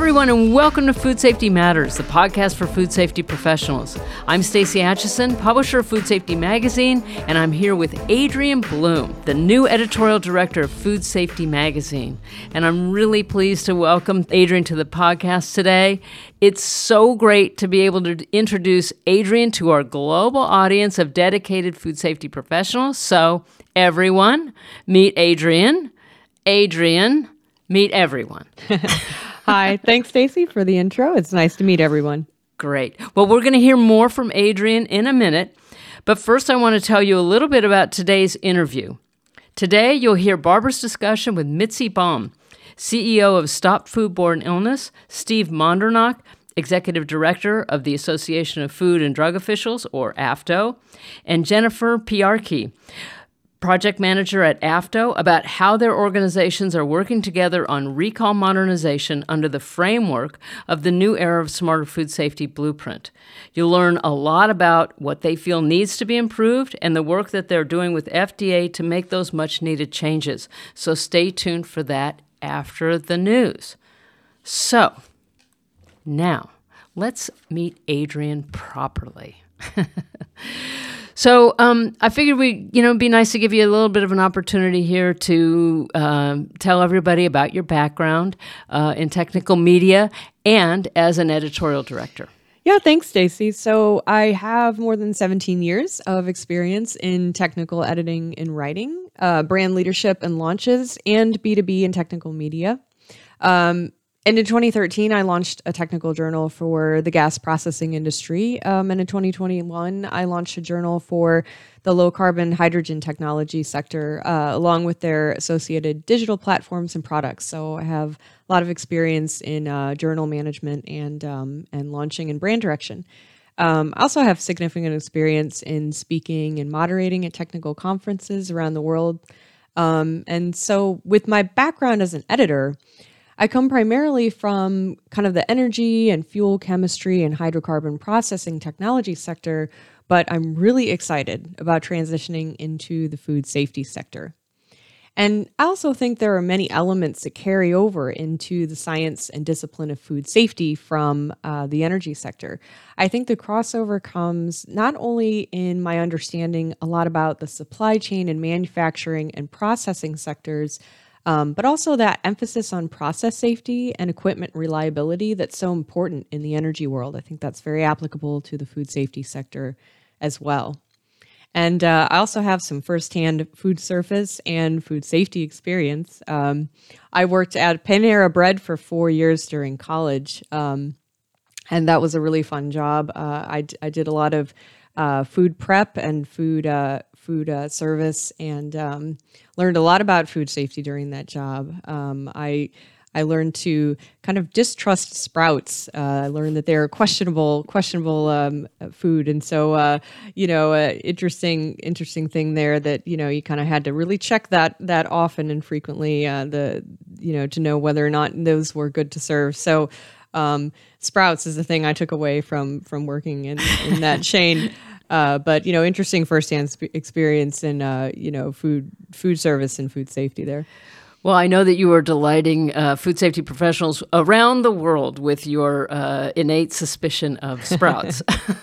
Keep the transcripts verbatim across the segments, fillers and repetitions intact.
everyone, and welcome to Food Safety Matters, the podcast for food safety professionals. I'm Stacey Atchison, publisher of Food Safety Magazine, and I'm here with Adrienne Bloom, the new editorial director of Food Safety Magazine. And I'm really pleased to welcome Adrienne to the podcast today. It's so great to be able to introduce Adrienne to our global audience of dedicated food safety professionals. So, everyone, meet Adrienne. Adrienne, meet everyone. Hi, thanks, Stacey, for the intro. It's nice to meet everyone. Great. Well, we're going to hear more from Adrienne in a minute, but first I want to tell you a little bit about today's interview. Today, you'll hear Barbara's discussion with Mitzi Baum, C E O of Stop Foodborne Illness, Steve Mondernach, Executive Director of the Association of Food and Drug Officials, or AFDO, and Jennifer Piarki, Project Manager at AFDO, about how their organizations are working together on recall modernization under the framework of the new era of Smarter Food Safety Blueprint. You'll learn a lot about what they feel needs to be improved and the work that they're doing with F D A to make those much-needed changes. So stay tuned for that after the news. So, now, let's meet Adrienne properly. So um, I figured we, you know, it'd be nice to give you a little bit of an opportunity here to um, tell everybody about your background uh, in technical media and as an editorial director. Yeah, thanks, Stacey. So I have more than seventeen years of experience in technical editing and writing, uh, brand leadership and launches, and B two B and technical media. Um, And in twenty thirteen, I launched a technical journal for the gas processing industry. Um, and in twenty twenty-one, I launched a journal for the low-carbon hydrogen technology sector, uh, along with their associated digital platforms and products. So I have a lot of experience in uh, journal management and um, and launching and brand direction. Um, I also have significant experience in speaking and moderating at technical conferences around the world. Um, and so with my background as an editor, I come primarily from kind of the energy and fuel chemistry and hydrocarbon processing technology sector, but I'm really excited about transitioning into the food safety sector. And I also think there are many elements that carry over into the science and discipline of food safety from uh, the energy sector. I think the crossover comes not only in my understanding a lot about the supply chain and manufacturing and processing sectors, Um, but also that emphasis on process safety and equipment reliability that's so important in the energy world. I think that's very applicable to the food safety sector as well. And uh, I also have some firsthand food service and food safety experience. Um, I worked at Panera Bread for four years during college, um, and that was a really fun job. Uh, I, d- I did a lot of uh, food prep and food uh, food uh, service, and um, learned a lot about food safety during that job. Um, I I learned to kind of distrust Sprouts. Uh, I learned that they're questionable questionable um, food, and so uh, you know, uh, interesting interesting thing there that you know you kind of had to really check that that often and frequently uh, the you know to know whether or not those were good to serve. So. Um, Sprouts is the thing I took away from from working in, in that chain. Uh, but, you know, interesting firsthand sp- experience in, uh, you know, food food service and food safety there. Well, I know that you are delighting uh, food safety professionals around the world with your uh, innate suspicion of Sprouts.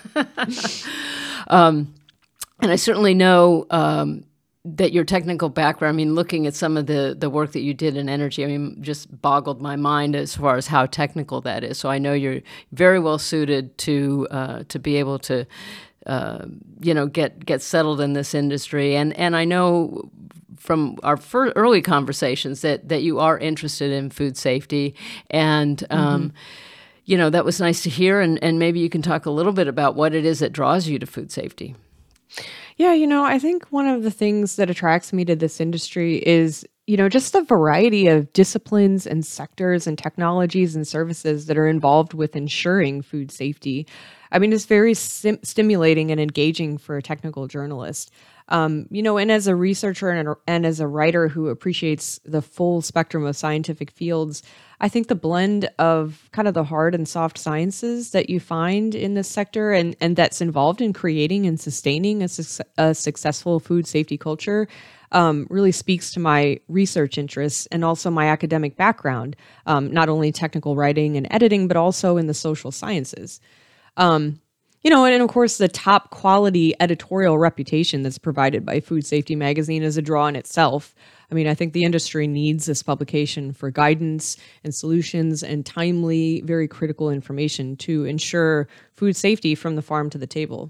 um, and I certainly know um, that your technical background, I mean, looking at some of the, the work that you did in energy, I mean, just boggled my mind as far as how technical that is. So I know you're very well suited to uh, to be able to Uh, you know, get get settled in this industry, and and I know from our fir- early conversations that that you are interested in food safety, and um, mm-hmm. you know, that was nice to hear. And and maybe you can talk a little bit about what it is that draws you to food safety. Yeah, you know, I think one of the things that attracts me to this industry is, you know, just the variety of disciplines and sectors and technologies and services that are involved with ensuring food safety. I mean, it's very sim- stimulating and engaging for a technical journalist. Um, you know, and as a researcher and, and as a writer who appreciates the full spectrum of scientific fields, I think the blend of kind of the hard and soft sciences that you find in this sector and, and that's involved in creating and sustaining a, su- a successful food safety culture um, really speaks to my research interests and also my academic background, um, not only technical writing and editing, but also in the social sciences. Um, you know, and, and of course, the top quality editorial reputation that's provided by Food Safety Magazine is a draw in itself. I mean, I think the industry needs this publication for guidance and solutions and timely, very critical information to ensure food safety from the farm to the table.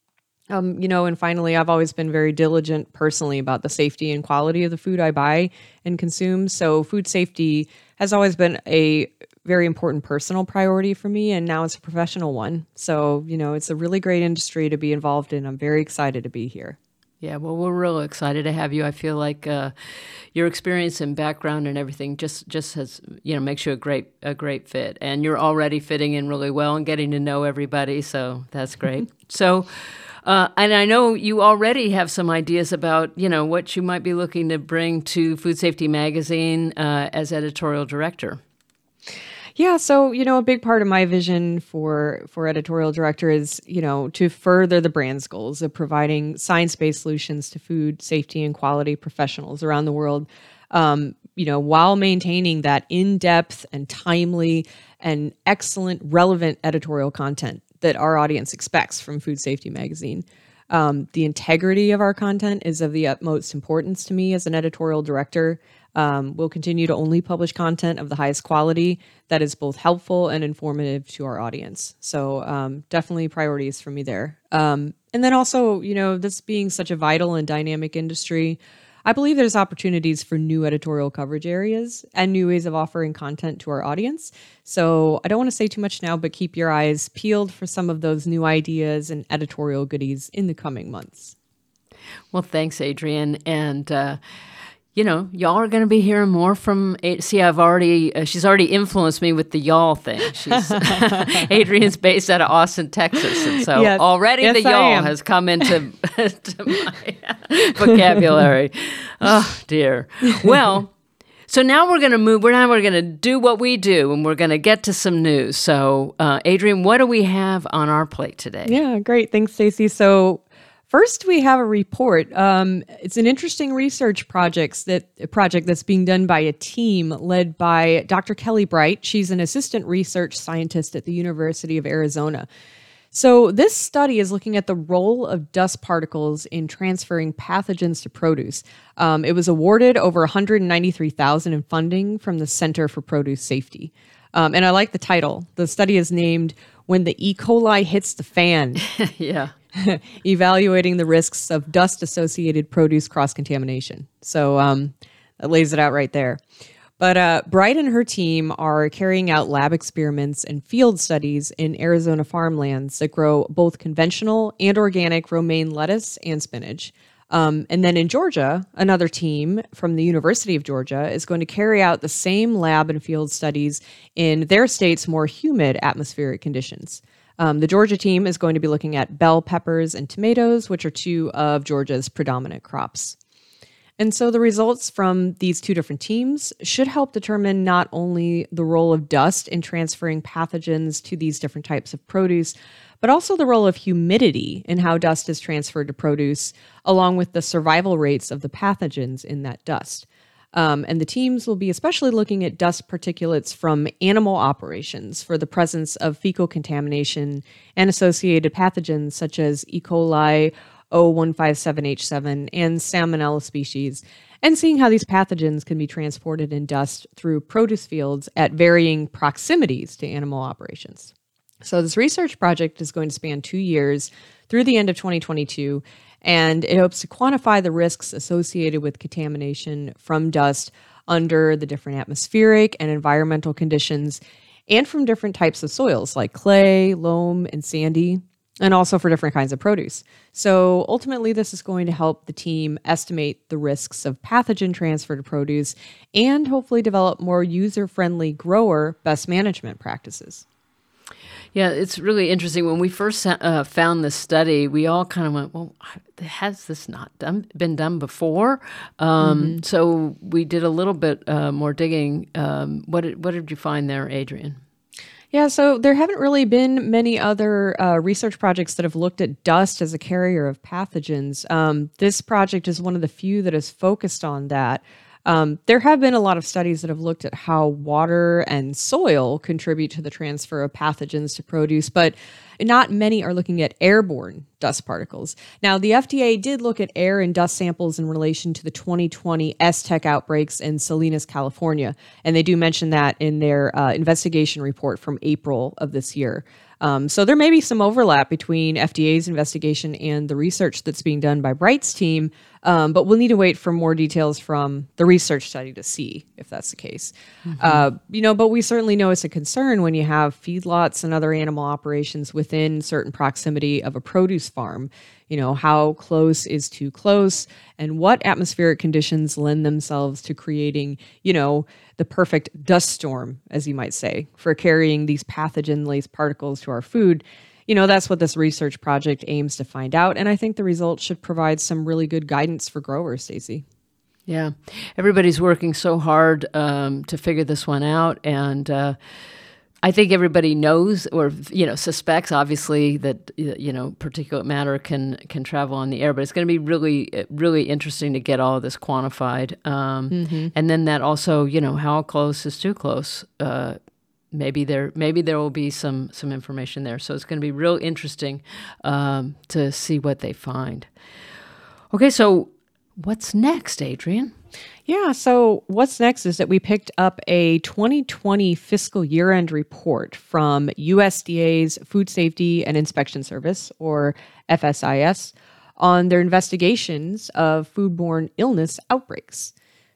Um, you know, and finally, I've always been very diligent personally about the safety and quality of the food I buy and consume. So food safety has always been a very important personal priority for me, and now it's a professional one. So, you know, it's a really great industry to be involved in. I'm very excited to be here. Yeah, well, we're real excited to have you. I feel like uh, your experience and background and everything just, just has, you know, makes you a great a great fit. And you're already fitting in really well and getting to know everybody, so that's great. so, uh, and I know you already have some ideas about, you know, what you might be looking to bring to Food Safety Magazine uh, as editorial director. Yeah, so, you know, a big part of my vision for for editorial director is, you know, to further the brand's goals of providing science-based solutions to food safety and quality professionals around the world, um, you know, while maintaining that in-depth and timely and excellent, relevant editorial content that our audience expects from Food Safety Magazine. Um, the integrity of our content is of the utmost importance to me as an editorial director. Um, we'll continue to only publish content of the highest quality that is both helpful and informative to our audience. So um, definitely priorities for me there. Um, and then also, you know, this being such a vital and dynamic industry, I believe there's opportunities for new editorial coverage areas and new ways of offering content to our audience. So I don't want to say too much now, but keep your eyes peeled for some of those new ideas and editorial goodies in the coming months. Well, thanks, Adrienne. And, uh, you know, y'all are going to be hearing more from, see, I've already, uh, she's already influenced me with the y'all thing. She's, Adrienne's based out of Austin, Texas. And so yes. already yes, the y'all has come into to my vocabulary. Oh, dear. Well, so now we're going to move, we're now we're going to do what we do, and we're going to get to some news. So, uh, Adrienne, what do we have on our plate today? Yeah, great. Thanks, Stacey. So, first, we have a report. Um, it's an interesting research projects that a project that's being done by a team led by Doctor Kelly Bright. She's an assistant research scientist at the University of Arizona. So this study is looking at the role of dust particles in transferring pathogens to produce. Um, it was awarded over one hundred ninety-three thousand dollars in funding from the Center for Produce Safety. Um, and I like the title. The study is named "When the E. coli Hits the Fan." Yeah. Evaluating the risks of dust-associated produce cross-contamination. So um, that lays it out right there. But uh, Bright and her team are carrying out lab experiments and field studies in Arizona farmlands that grow both conventional and organic romaine lettuce and spinach. Um, and then in Georgia, another team from the University of Georgia is going to carry out the same lab and field studies in their state's more humid atmospheric conditions. Um, the Georgia team is going to be looking at bell peppers and tomatoes, which are two of Georgia's predominant crops. And so the results from these two different teams should help determine not only the role of dust in transferring pathogens to these different types of produce, but also the role of humidity in how dust is transferred to produce, along with the survival rates of the pathogens in that dust. Um, and the teams will be especially looking at dust particulates from animal operations for the presence of fecal contamination and associated pathogens such as E. coli, O one five seven H seven, and Salmonella species, and seeing how these pathogens can be transported in dust through produce fields at varying proximities to animal operations. So this research project is going to span two years through the end of twenty twenty-two, and it hopes to quantify the risks associated with contamination from dust under the different atmospheric and environmental conditions, and from different types of soils like clay, loam, and sandy, and also for different kinds of produce. So ultimately, this is going to help the team estimate the risks of pathogen transfer to produce and hopefully develop more user-friendly grower best management practices. Yeah, it's really interesting. When we first uh, found this study, we all kind of went, well, has this not done, been done before? Um, mm-hmm. So we did a little bit uh, more digging. Um, what did, what did you find there, Adrienne? Yeah, so there haven't really been many other uh, research projects that have looked at dust as a carrier of pathogens. Um, this project is one of the few that is focused on that. Um, there have been a lot of studies that have looked at how water and soil contribute to the transfer of pathogens to produce, but not many are looking at airborne dust particles. Now, the F D A did look at air and dust samples in relation to the twenty twenty S T E C outbreaks in Salinas, California, and they do mention that in their uh, investigation report from April of this year. Um, so there may be some overlap between F D A's investigation and the research that's being done by Bright's team, um, but we'll need to wait for more details from the research study to see if that's the case. Mm-hmm. Uh, you know, but we certainly know it's a concern when you have feedlots and other animal operations within certain proximity of a produce farm. You know, how close is too close, and what atmospheric conditions lend themselves to creating, you know, the perfect dust storm, as you might say, for carrying these pathogen-laced particles to our food. You know, that's what this research project aims to find out, and I think the results should provide some really good guidance for growers, Stacey. Yeah, everybody's working so hard um, to figure this one out, and uh, I think everybody knows or, you know, suspects, obviously, that, you know, particulate matter can can travel on the air, but it's going to be really, really interesting to get all of this quantified. Um, mm-hmm. And then that also, you know, how close is too close? Uh, maybe there maybe there will be some, some information there. So it's going to be real interesting um, to see what they find. Okay, so what's next, Adrienne? Yeah, so what's next is that we picked up a twenty twenty fiscal year-end report from U S D A's Food Safety and Inspection Service, or F S I S, on their investigations of foodborne illness outbreaks.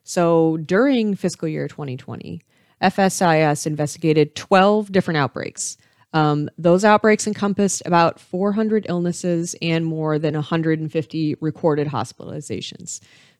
So during fiscal year twenty twenty, F S I S investigated twelve different outbreaks. Um, those outbreaks encompassed about four hundred illnesses and more than one hundred fifty recorded hospitalizations.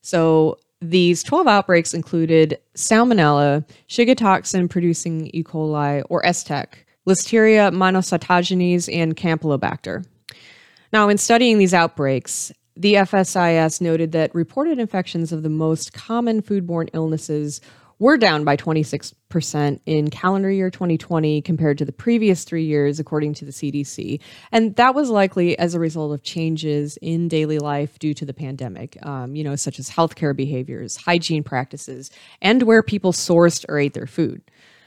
So these twelve outbreaks included Salmonella, Shiga toxin-producing E. coli, or S T E C, Listeria monocytogenes, and Campylobacter. Now, in studying these outbreaks, the F S I S noted that reported infections of the most common foodborne illnesses were down by twenty-six percent in calendar year twenty twenty compared to the previous three years, according to the C D C. And that was likely as a result of changes in daily life due to the pandemic, um, you know, such as healthcare behaviors, hygiene practices, and where people sourced or ate their food.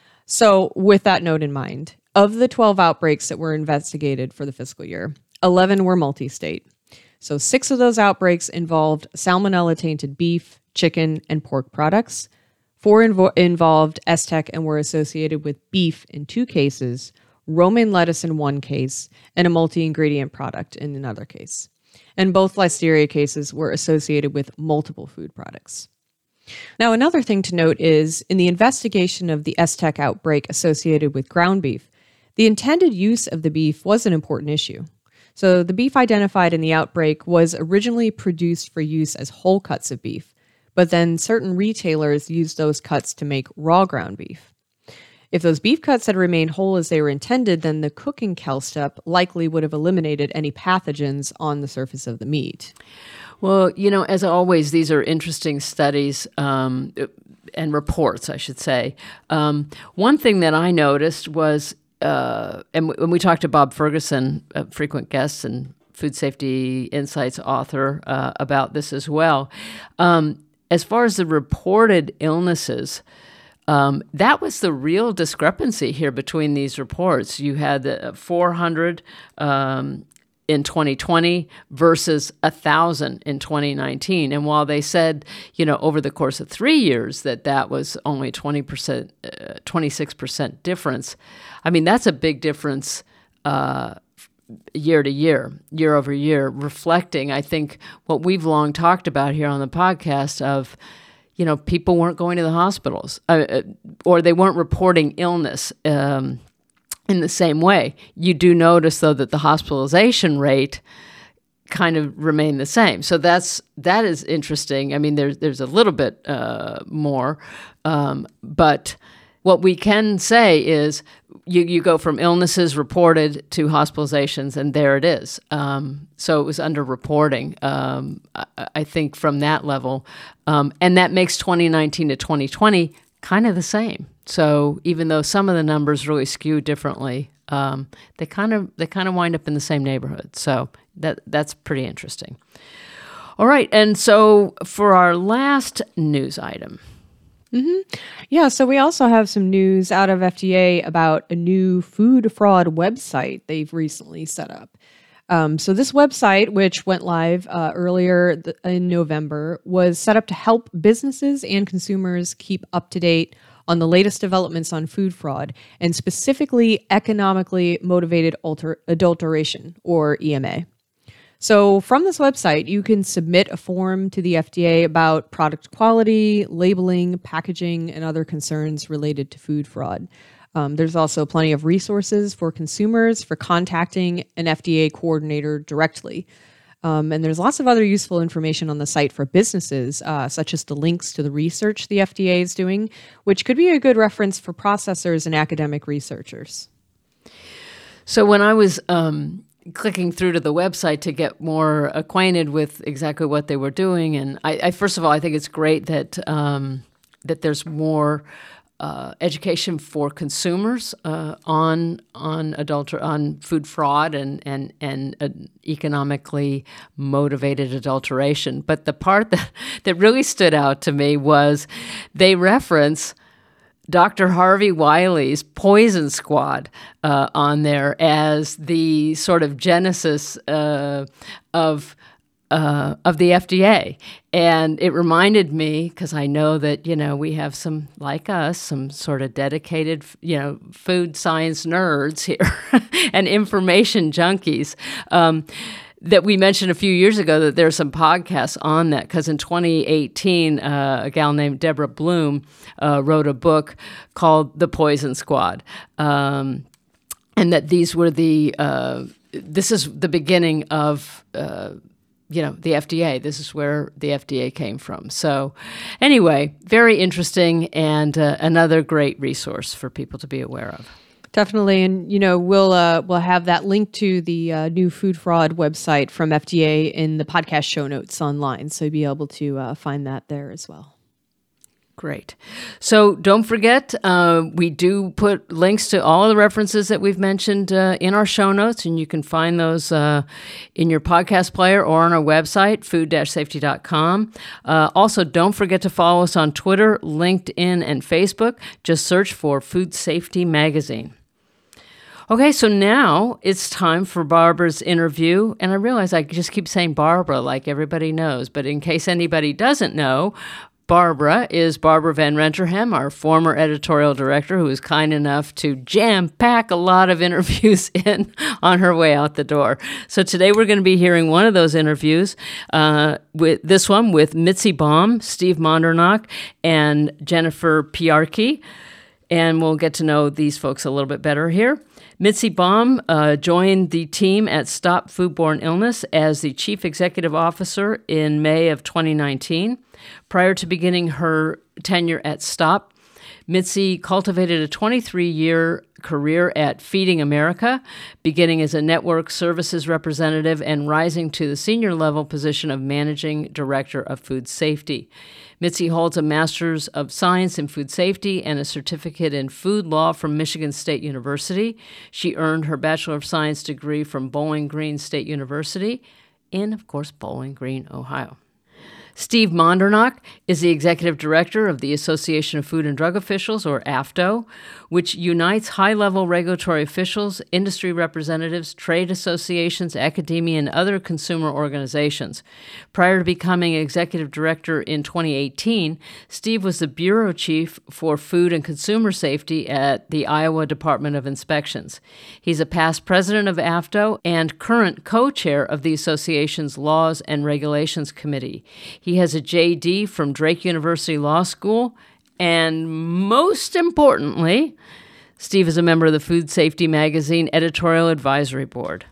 So with that note in mind, of the twelve outbreaks that were investigated for the fiscal year, eleven were multi-state. So six of those outbreaks involved salmonella-tainted beef, chicken, and pork products. Four invo- involved S T E C and were associated with beef in two cases, romaine lettuce in one case, and a multi-ingredient product in another case. And both Listeria cases were associated with multiple food products. Now, another thing to note is, in the investigation of the S T E C outbreak associated with ground beef, the intended use of the beef was an important issue. So the beef identified in the outbreak was originally produced for use as whole cuts of beef, but then certain retailers used those cuts to make raw ground beef. If those beef cuts had remained whole as they were intended, then the cooking cal step likely would have eliminated any pathogens on the surface of the meat. Well, you know, as always, these are interesting studies um, and reports, I should say. Um, one thing that I noticed was, uh, and when we talked to Bob Ferguson, a frequent guest and Food Safety Insights author, uh, about this as well, um, as far as the reported illnesses, um, that was the real discrepancy here between these reports. You had the four hundred um, in twenty twenty versus one thousand in twenty nineteen. And while they said, you know, over the course of three years that that was only twenty percent, uh, twenty-six percent difference, I mean, that's a big difference uh year to year, year over year, reflecting, I think, what we've long talked about here on the podcast of, you know, people weren't going to the hospitals uh, or they weren't reporting illness um, in the same way. You do notice, though, that the hospitalization rate kind of remained the same. So that's that is interesting. I mean, there's, there's a little bit uh, more, um, but what we can say is you, you go from illnesses reported to hospitalizations, and there it is. Um, so it was underreporting, um, I, I think, from that level. Um, and that makes twenty nineteen to twenty twenty kind of the same. So even though some of the numbers really skew differently, um, they kind of they kind of wind up in the same neighborhood. So that that's pretty interesting. All right, and so for our last news item. Mm-hmm. Yeah, so we also have some news out of F D A about a new food fraud website they've recently set up. Um, so this website, which went live uh, earlier th- in November, was set up to help businesses and consumers keep up to date on the latest developments on food fraud, and specifically economically motivated alter- adulteration, or E M A. So from this website, you can submit a form to the F D A about product quality, labeling, packaging, and other concerns related to food fraud. Um, there's also plenty of resources for consumers for contacting an F D A coordinator directly. Um, and there's lots of other useful information on the site for businesses, uh, such as the links to the research the F D A is doing, which could be a good reference for processors and academic researchers. So when I was um, clicking through to the website to get more acquainted with exactly what they were doing, and I, I first of all, I think it's great that um, that there's more Uh, education for consumers uh, on on adulter on food fraud and and and uh, economically motivated adulteration. But the part that, that really stood out to me was they reference Doctor Harvey Wiley's Poison Squad uh, on there as the sort of genesis uh, of. Uh, of the F D A. And it reminded me, because I know that, you know, we have some, like us, some sort of dedicated, you know, food science nerds here and information junkies, um, that we mentioned a few years ago that there's some podcasts on that, because in twenty eighteen, uh, a gal named Deborah Bloom uh, wrote a book called The Poison Squad, um, and that these were the, uh, this is the beginning of uh, you know, the F D A. This is where the F D A came from. So anyway, very interesting, and uh, another great resource for people to be aware of. Definitely. And, you know, we'll uh, we'll have that link to the uh, new food fraud website from F D A in the podcast show notes online. So you'll be able to uh, find that there as well. Great. So don't forget, uh, we do put links to all of the references that we've mentioned uh, in our show notes, and you can find those uh, in your podcast player or on our website, food dash safety dot com. Uh, also, don't forget to follow us on Twitter, LinkedIn, and Facebook. Just search for Food Safety Magazine. Okay, so now it's time for Barbara's interview. And I realize I just keep saying Barbara like everybody knows, but in case anybody doesn't know, Barbara is Barbara Van Renterhem, our former editorial director, who was kind enough to jam-pack a lot of interviews in on her way out the door. So today we're going to be hearing one of those interviews, uh, with this one with Mitzi Baum, Steve Mondornock, and Jennifer Piarki. And we'll get to know these folks a little bit better here. Mitzi Baum uh, joined the team at Stop Foodborne Illness as the Chief Executive Officer in May of twenty nineteen. Prior to beginning her tenure at Stop, Mitzi cultivated a twenty-three-year career at Feeding America, beginning as a network services representative and rising to the senior level position of Managing Director of Food Safety. Mitzi holds a Master's of Science in Food Safety and a certificate in Food Law from Michigan State University. She earned her Bachelor of Science degree from Bowling Green State University in, of course, Bowling Green, Ohio. Steve Mondornock is the Executive Director of the Association of Food and Drug Officials, or A F D O, which unites high-level regulatory officials, industry representatives, trade associations, academia, and other consumer organizations. Prior to becoming Executive Director in twenty eighteen, Steve was the Bureau Chief for Food and Consumer Safety at the Iowa Department of Inspections. He's a past president of A F D O and current co-chair of the association's Laws and Regulations Committee. He has a J D from Drake University Law School, and most importantly, Steve is a member of the Food Safety Magazine Editorial Advisory Board.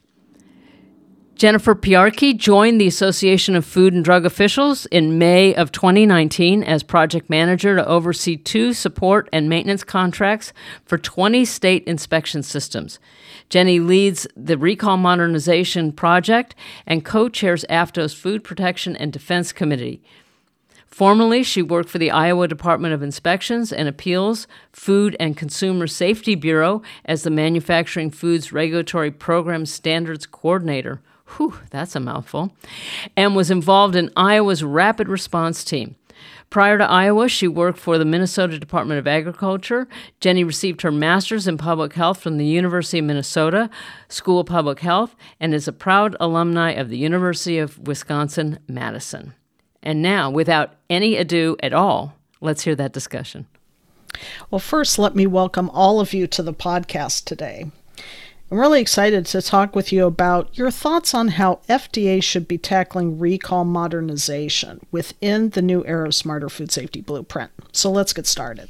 Jennifer Piarki joined the Association of Food and Drug Officials in May of twenty nineteen as project manager to oversee two support and maintenance contracts for twenty state inspection systems. Jenny leads the Recall Modernization Project and co-chairs A F D O's Food Protection and Defense Committee. Formerly, she worked for the Iowa Department of Inspections and Appeals Food and Consumer Safety Bureau as the Manufacturing Foods Regulatory Program Standards Coordinator. Whew, that's a mouthful. And was involved in Iowa's Rapid Response Team. Prior to Iowa, she worked for the Minnesota Department of Agriculture. Jenny received her master's in public health from the University of Minnesota School of Public Health and is a proud alumni of the University of Wisconsin-Madison. And now, without any ado at all, let's hear that discussion. Well, first, let me welcome all of you to the podcast today. I'm really excited to talk with you about your thoughts on how F D A should be tackling recall modernization within the new era of Smarter Food Safety Blueprint. So let's get started.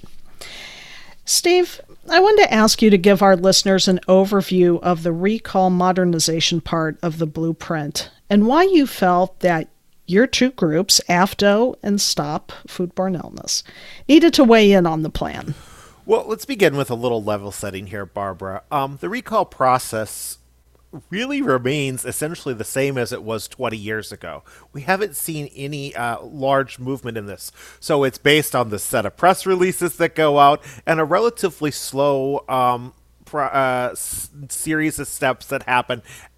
Steve, I wanted to ask you to give our listeners an overview of the recall modernization part of the blueprint and why you felt that your two groups, AFDO and Stop Foodborne Illness, needed to weigh in on the plan. Well, let's begin with a little level setting here, Barbara. Um, the recall process really remains essentially the same as it was twenty years ago. We haven't seen any uh, large movement in this. So it's based on the set of press releases that go out and a relatively slow um, pr- uh, s- series of steps that happen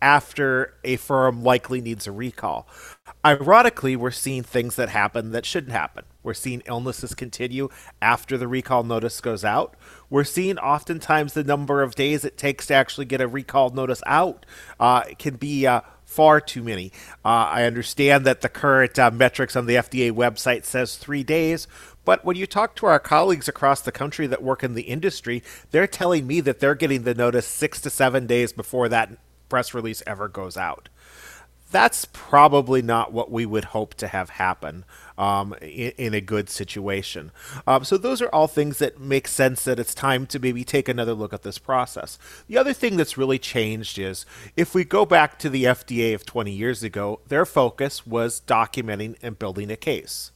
after a firm likely needs a recall. Ironically, we're seeing things that happen that shouldn't happen. We're seeing illnesses continue after the recall notice goes out. We're seeing oftentimes the number of days it takes to actually get a recall notice out uh, it can be uh, far too many. Uh, I understand that the current uh, metrics on the F D A website says three days, but when you talk to our colleagues across the country that work in the industry, they're telling me that they're getting the notice six to seven days before that press release ever goes out. That's probably not what we would hope to have happen um, in, in a good situation. Um, so those are all things that make sense that it's time to maybe take another look at this process. The other thing that's really changed is if we go back to the F D A of twenty years ago, their focus was documenting and building a case.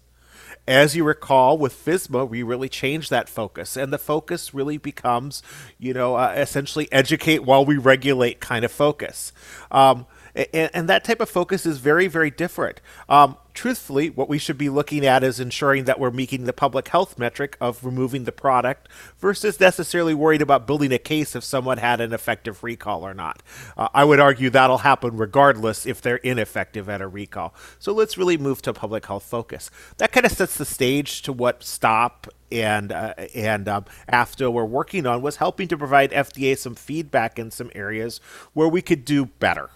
As you recall, with FSMA, we really changed that focus, and the focus really becomes, you know, uh, essentially educate while we regulate kind of focus. Um, And, and that type of focus is very, very different. Um, truthfully, what we should be looking at is ensuring that we're meeting the public health metric of removing the product versus necessarily worried about building a case if someone had an effective recall or not. Uh, I would argue that'll happen regardless if they're ineffective at a recall. So let's really move to public health focus. That kind of sets the stage to what STOP and uh, and um, AFDO were working on, was helping to provide F D A some feedback in some areas where we could do better.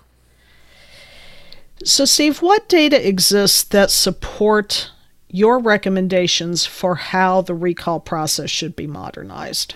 So, Steve, what data exists that support your recommendations for how the recall process should be modernized?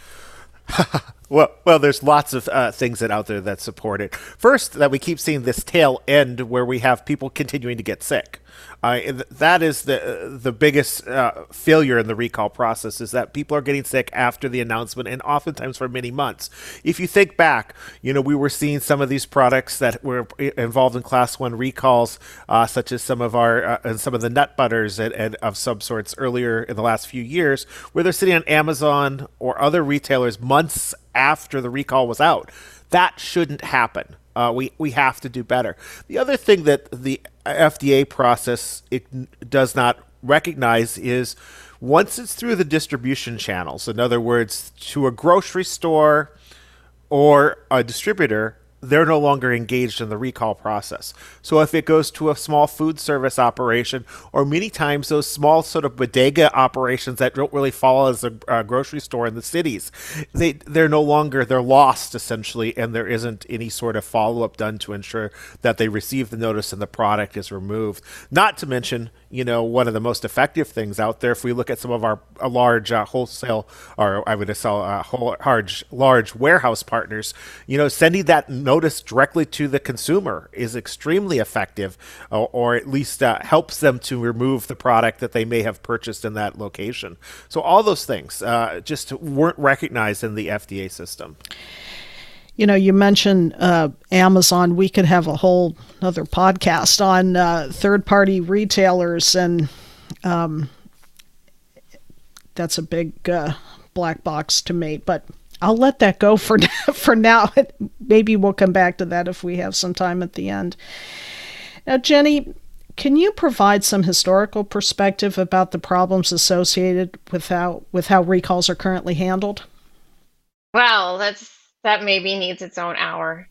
Well, well, there's lots of uh, things that out there that support it. First, that we keep seeing this tail end where we have people continuing to get sick. Uh, that is the the biggest uh, failure in the recall process, is that people are getting sick after the announcement and oftentimes for many months. If you think back, you know, we were seeing some of these products that were involved in class one recalls, uh, such as some of our uh, and some of the nut butters and, and of some sorts earlier in the last few years, where they're sitting on Amazon or other retailers months after the recall was out. That shouldn't happen. Uh, we, we have to do better. The other thing that the F D A process it does not recognize is once it's through the distribution channels, in other words, to a grocery store or a distributor, they're no longer engaged in the recall process. So if it goes to a small food service operation, or many times those small sort of bodega operations that don't really follow as a, a grocery store in the cities, they, they're no longer, they're lost essentially, and there isn't any sort of follow-up done to ensure that they receive the notice and the product is removed. Not to mention, you know, one of the most effective things out there, if we look at some of our uh, large uh, wholesale, or I would say uh, large, large warehouse partners, you know, sending that notice directly to the consumer is extremely effective, uh, or at least uh, helps them to remove the product that they may have purchased in that location. So all those things uh, just weren't recognized in the F D A system. You know, you mentioned uh, Amazon. We could have a whole other podcast on uh, third-party retailers, and um, that's a big uh, black box to me. But I'll let that go for for now. Maybe we'll come back to that if we have some time at the end. Now, Jenny, can you provide some historical perspective about the problems associated with how with how recalls are currently handled? Well, that's that maybe needs its own hour.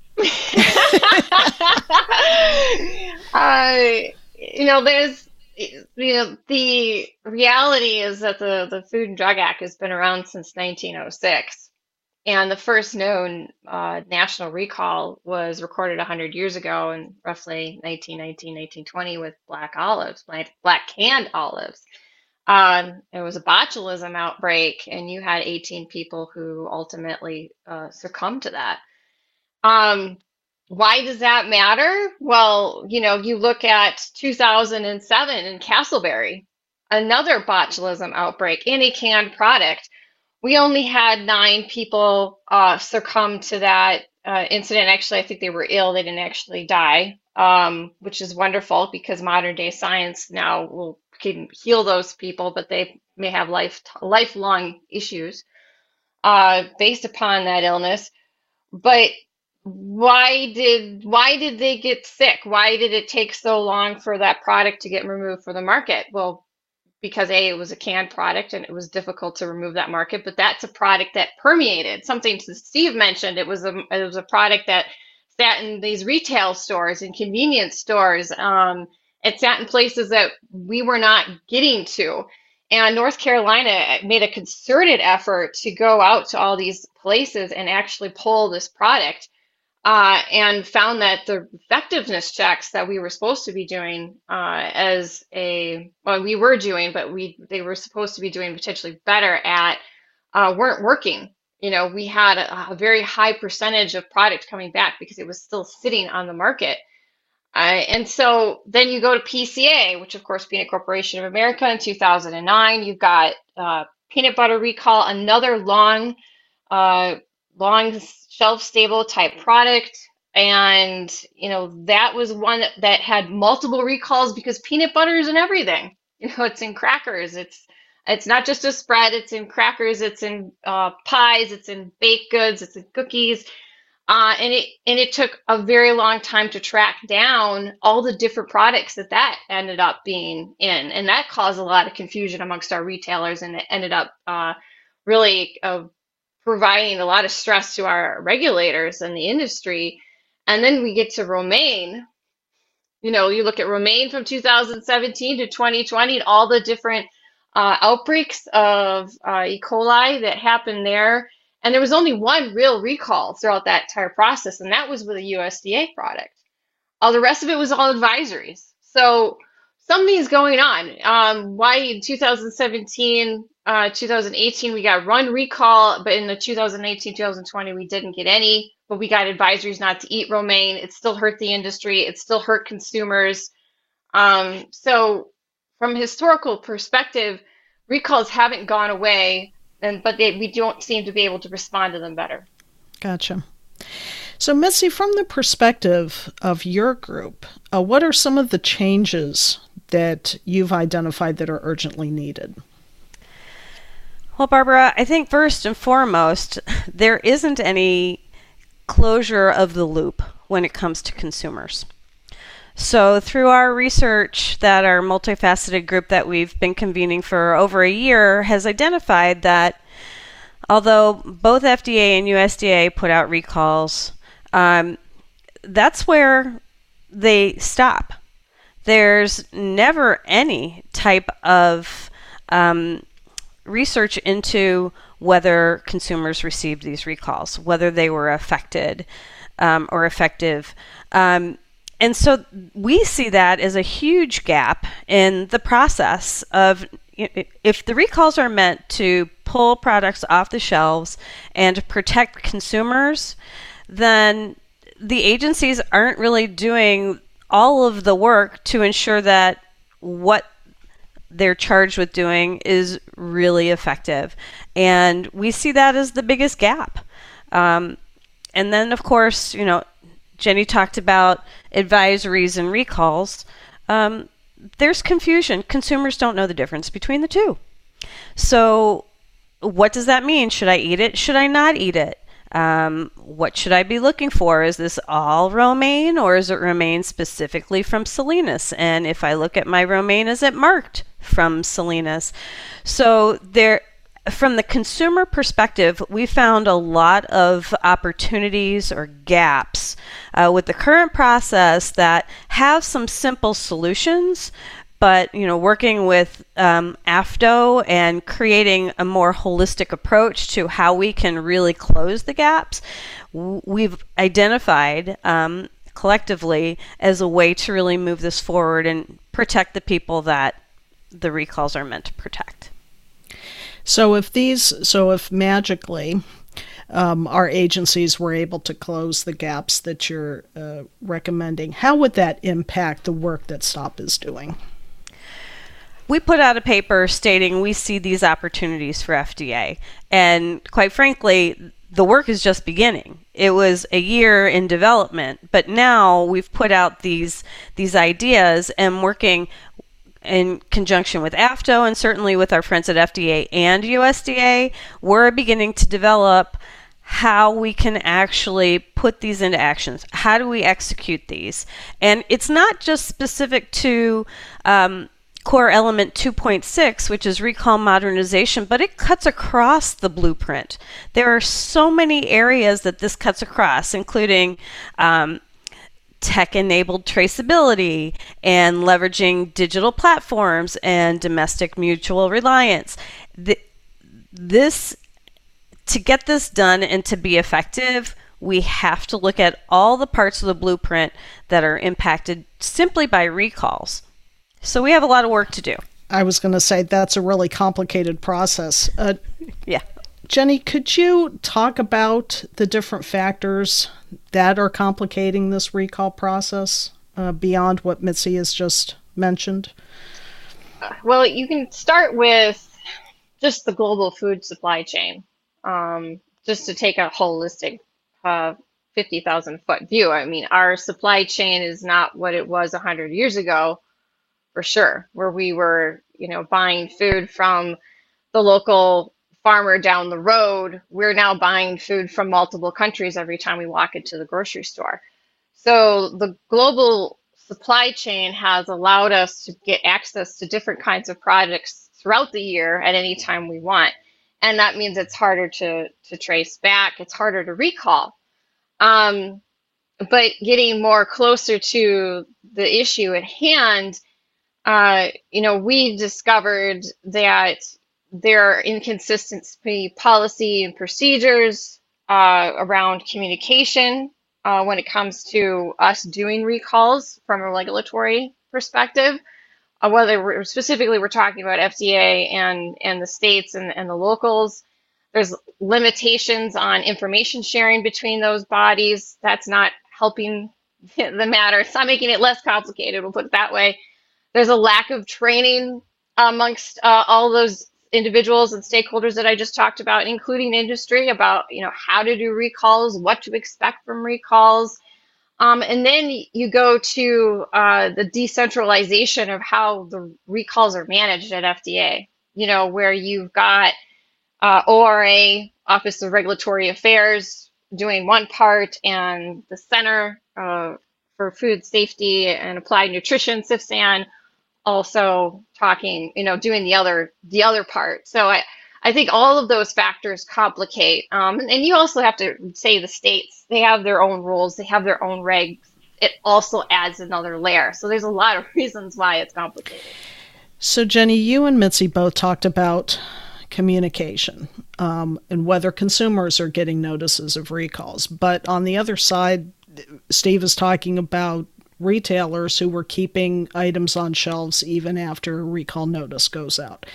uh, you know, there's you know the reality is that the the Food and Drug Act has been around since nineteen oh six. And the first known uh, national recall was recorded one hundred years ago in roughly nineteen nineteen, nineteen twenty with black olives, black, black canned olives. Um, it was a botulism outbreak, and you had eighteen people who ultimately uh, succumbed to that. Um, why does that matter? Well, you know, you look at two thousand seven in Castleberry, another botulism outbreak in a canned product. We only had nine people uh, succumb to that uh, incident. Actually, I think they were ill. They didn't actually die, um, which is wonderful because modern day science now will can heal those people, but they may have life lifelong issues uh, based upon that illness. But why did why did they get sick? Why did it take so long for that product to get removed from the market? Well, because A, it was a canned product and it was difficult to remove that market, but that's a product that permeated. Something Steve mentioned, it was a it was a product that sat in these retail stores and convenience stores. Um, it sat in places that we were not getting to. And North Carolina made a concerted effort to go out to all these places and actually pull this product. Uh, and found that the effectiveness checks that we were supposed to be doing uh, as a, well, we were doing, but we they were supposed to be doing potentially better at, uh, weren't working. You know, we had a, a very high percentage of product coming back because it was still sitting on the market. Uh, and so then you go to P C A, which of course, Peanut Corporation of America in two thousand nine, you've got uh, peanut butter recall, another long, uh, long shelf stable type product. And, you know, that was one that, that had multiple recalls because peanut butter is in everything. You know, it's in crackers. It's, it's not just a spread. It's in crackers. It's in uh, pies. It's in baked goods. It's in cookies. Uh, and it, and it took a very long time to track down all the different products that that ended up being in. And that caused a lot of confusion amongst our retailers, and it ended up uh, really uh, providing a lot of stress to our regulators and the industry. And then we get to Romaine. You know, you look at Romaine from two thousand seventeen to twenty twenty and all the different uh, outbreaks of uh, E. coli that happened there. And there was only one real recall throughout that entire process, and that was with a U S D A product. All the rest of it was all advisories. So something's going on. Um, why in two thousand seventeen, uh, two thousand eighteen, we got one recall, but in the two thousand eighteen, two thousand twenty, we didn't get any, but we got advisories not to eat romaine. It still hurt the industry. It still hurt consumers. Um, so from a historical perspective, recalls haven't gone away, and but they, we don't seem to be able to respond to them better. Gotcha. So, Mitzi, from the perspective of your group, uh, what are some of the changes that you've identified that are urgently needed? Well, Barbara, I think first and foremost, there isn't any closure of the loop when it comes to consumers. So through our research that our multifaceted group that we've been convening for over a year has identified that although both F D A and U S D A put out recalls, um, that's where they stop. There's never any type of um, research into whether consumers received these recalls, whether they were affected um, or effective. Um, and so we see that as a huge gap in the process of, if the recalls are meant to pull products off the shelves and protect consumers, then the agencies aren't really doing all of the work to ensure that what they're charged with doing is really effective. And we see that as the biggest gap. Um, and then, of course, you know, Jenny talked about advisories and recalls. Um, there's confusion. Consumers don't know the difference between the two. So what does that mean? Should I eat it? Should I not eat it? Um, what should I be looking for? Is this all romaine, or is it romaine specifically from Salinas? And if I look at my romaine, is it marked from Salinas? So there, from the consumer perspective, we found a lot of opportunities or gaps uh, with the current process that have some simple solutions, but you know, working with um, A F T O and creating a more holistic approach to how we can really close the gaps, we've identified um, collectively as a way to really move this forward and protect the people that the recalls are meant to protect. So if these, so if magically um, our agencies were able to close the gaps that you're uh, recommending, how would that impact the work that STOP is doing? We put out a paper stating we see these opportunities for F D A. And quite frankly, the work is just beginning. It was a year in development, but now we've put out these, these ideas and working in conjunction with A F T O and certainly with our friends at F D A and U S D A, we're beginning to develop how we can actually put these into actions. How do we execute these? And it's not just specific to um, Core Element two point six, which is recall modernization, but it cuts across the blueprint. There are so many areas that this cuts across, including um, tech-enabled traceability and leveraging digital platforms and domestic mutual reliance. The, this, to get this done and to be effective, we have to look at all the parts of the blueprint that are impacted simply by recalls. So we have a lot of work to do. I was going to say that's a really complicated process. Uh, yeah. Jenny, could you talk about the different factors that are complicating this recall process uh, beyond what Mitzi has just mentioned? Well, you can start with just the global food supply chain, um, just to take a holistic uh, fifty thousand foot view. I mean, our supply chain is not what it was one hundred years ago, for sure, where we were, you know, buying food from the local farmer down the road. We're now buying food from multiple countries every time we walk into the grocery store. So the global supply chain has allowed us to get access to different kinds of products throughout the year at any time we want. And that means it's harder to, to trace back. It's harder to recall. Um, but getting more closer to the issue at hand, uh, you know, we discovered that there are inconsistency policy and procedures uh, around communication uh, when it comes to us doing recalls from a regulatory perspective. Uh, whether we're, specifically we're talking about F D A and, and the states and, and the locals, there's limitations on information sharing between those bodies. That's not helping the matter. It's not making it less complicated, we'll put it that way. There's a lack of training amongst uh, all those individuals and stakeholders that I just talked about, including industry, about, you know, how to do recalls, what to expect from recalls. Um, and then you go to uh, the decentralization of how the recalls are managed at F D A, you know, where you've got uh, O R A, Office of Regulatory Affairs, doing one part, and the Center uh, for Food Safety and Applied Nutrition, CIFSAN, also talking, you know, doing the other the other part. So I, I think all of those factors complicate. Um, and, and you also have to say the states, they have their own rules, they have their own regs. It also adds another layer. So there's a lot of reasons why it's complicated. So Jenny, you and Mitzi both talked about communication um, and whether consumers are getting notices of recalls. But on the other side, Steve is talking about retailers who were keeping items on shelves even after a recall notice goes out.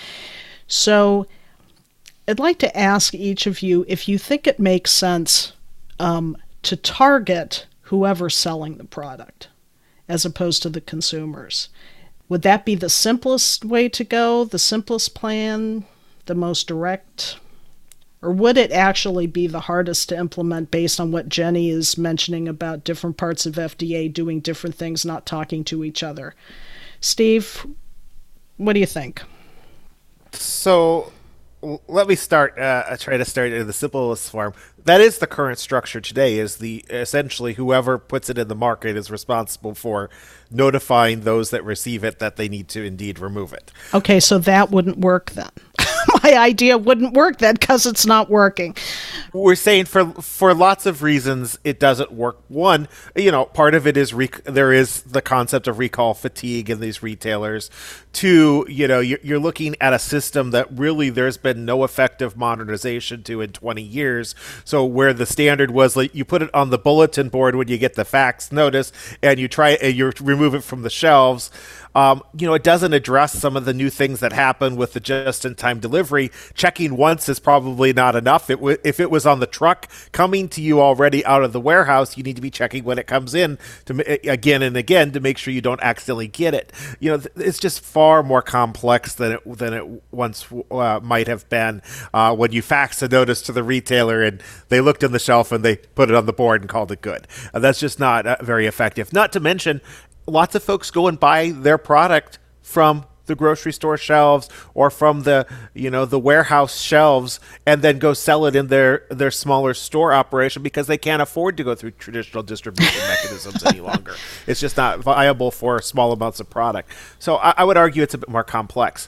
So I'd like to ask each of you if you think it makes sense um, to target whoever's selling the product as opposed to the consumers. Would that be the simplest way to go, the simplest plan, the most direct? Or would it actually be the hardest to implement based on what Jenny is mentioning about different parts of F D A doing different things, not talking to each other? Steve, what do you think? So l- let me start. Uh, try to start in the simplest form. That is the current structure today. Is the essentially whoever puts it in the market is responsible for notifying those that receive it that they need to indeed remove it. Okay, so that wouldn't work then. My idea wouldn't work then because it's not working. We're saying for for lots of reasons it doesn't work. One, you know, part of it is rec- there is the concept of recall fatigue in these retailers. Two, you know, you're, you're looking at a system that really there's been no effective modernization to in twenty years. So where the standard was like you put it on the bulletin board when you get the fax notice and you try and you remove it from the shelves. Um, you know, it doesn't address some of the new things that happen with the just-in-time delivery. Checking once is probably not enough. It w- if it was on the truck coming to you already out of the warehouse, you need to be checking when it comes in to ma- again and again to make sure you don't accidentally get it. You know, th- it's just far more complex than it than it once uh, might have been uh, when you fax a notice to the retailer and they looked on the shelf and they put it on the board and called it good. Uh, that's just not uh, very effective. Not to mention, lots of folks go and buy their product from the grocery store shelves or from the, you know, the warehouse shelves and then go sell it in their, their smaller store operation because they can't afford to go through traditional distribution mechanisms any longer. It's just not viable for small amounts of product. So I, I would argue it's a bit more complex.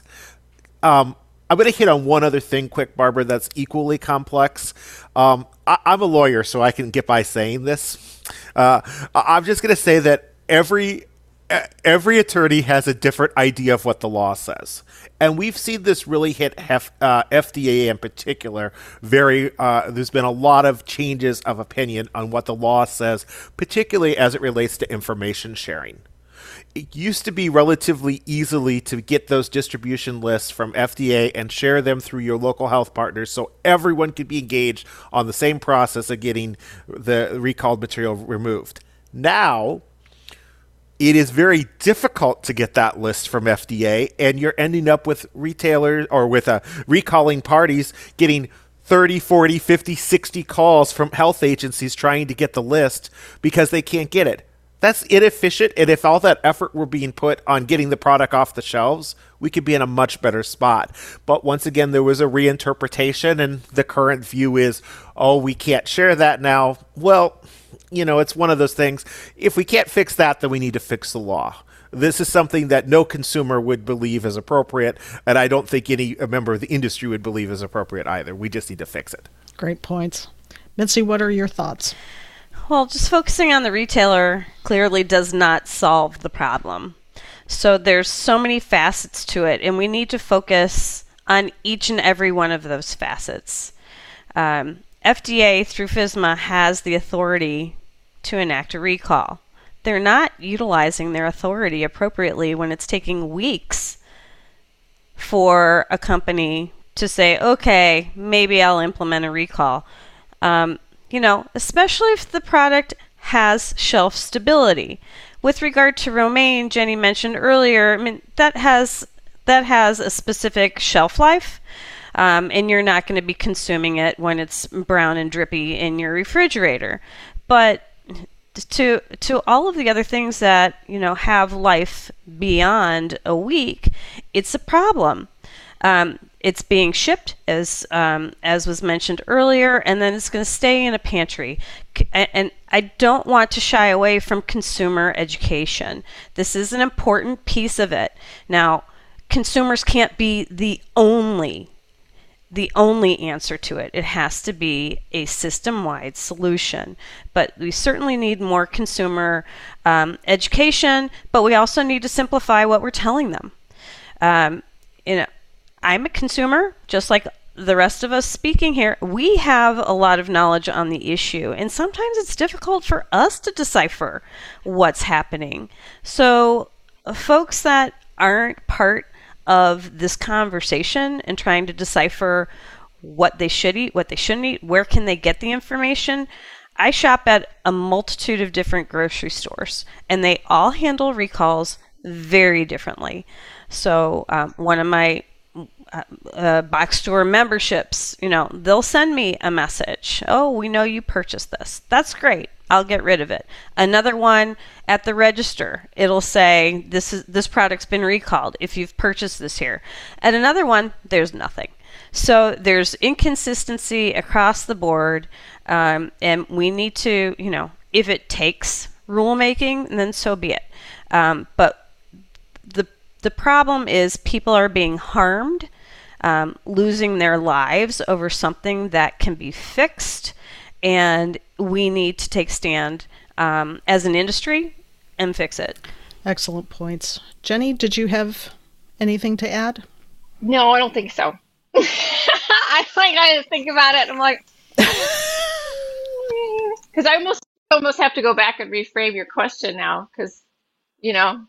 Um, I'm going to hit on one other thing quick, Barbara, that's equally complex. Um, I, I'm a lawyer, so I can get by saying this. Uh, I'm just going to say that every every attorney has a different idea of what the law says. And we've seen this really hit F, uh, F D A in particular. Very, uh, there's been a lot of changes of opinion on what the law says, particularly as it relates to information sharing. It used to be relatively easily to get those distribution lists from F D A and share them through your local health partners so everyone could be engaged on the same process of getting the recalled material removed. Now, it is very difficult to get that list from F D A, and you're ending up with retailers or with uh, recalling parties getting thirty, forty, fifty, sixty calls from health agencies trying to get the list because they can't get it. That's inefficient, and if all that effort were being put on getting the product off the shelves, we could be in a much better spot. But once again, there was a reinterpretation, and the current view is, oh, we can't share that now. Well, you know, it's one of those things. If we can't fix that, then we need to fix the law. This is something that no consumer would believe is appropriate, and I don't think any member of the industry would believe is appropriate either. We just need to fix it. Great points. Mitzi, what are your thoughts? Well, just focusing on the retailer clearly does not solve the problem. So there's so many facets to it, and we need to focus on each and every one of those facets. Um, F D A through FSMA has the authority to enact a recall. They're not utilizing their authority appropriately when it's taking weeks for a company to say, okay, maybe I'll implement a recall. Um, you know, especially if the product has shelf stability. With regard to romaine, Jenny mentioned earlier, I mean, that has that has a specific shelf life. Um, and you're not going to be consuming it when it's brown and drippy in your refrigerator. But to to all of the other things that, you know, have life beyond a week, it's a problem. Um, it's being shipped, as um, as was mentioned earlier, and then it's going to stay in a pantry. And I don't want to shy away from consumer education. This is an important piece of it. Now, consumers can't be the only the only answer to it. It has to be a system-wide solution. But we certainly need more consumer um, education, but we also need to simplify what we're telling them. Um, you know, I'm a consumer, just like the rest of us speaking here. We have a lot of knowledge on the issue, and sometimes it's difficult for us to decipher what's happening. So uh, folks that aren't part of this conversation and trying to decipher what they should eat, what they shouldn't eat, where can they get the information. I shop at a multitude of different grocery stores, and they all handle recalls very differently. So um, one of my uh, uh, box store memberships, you know, they'll send me a message. Oh, we know you purchased this. That's great. I'll get rid of it. Another one at the register, it'll say this is this product's been recalled if you've purchased this here. At another one, there's nothing. So there's inconsistency across the board, um, and we need to, you know, if it takes rulemaking, then so be it. Um, but the the problem is people are being harmed, um, losing their lives over something that can be fixed, and we need to take stand um, as an industry and fix it. Excellent points. Jenny, did you have anything to add? No, I don't think so. I like I just think about it and I'm like, because I almost almost have to go back and reframe your question now, because you know.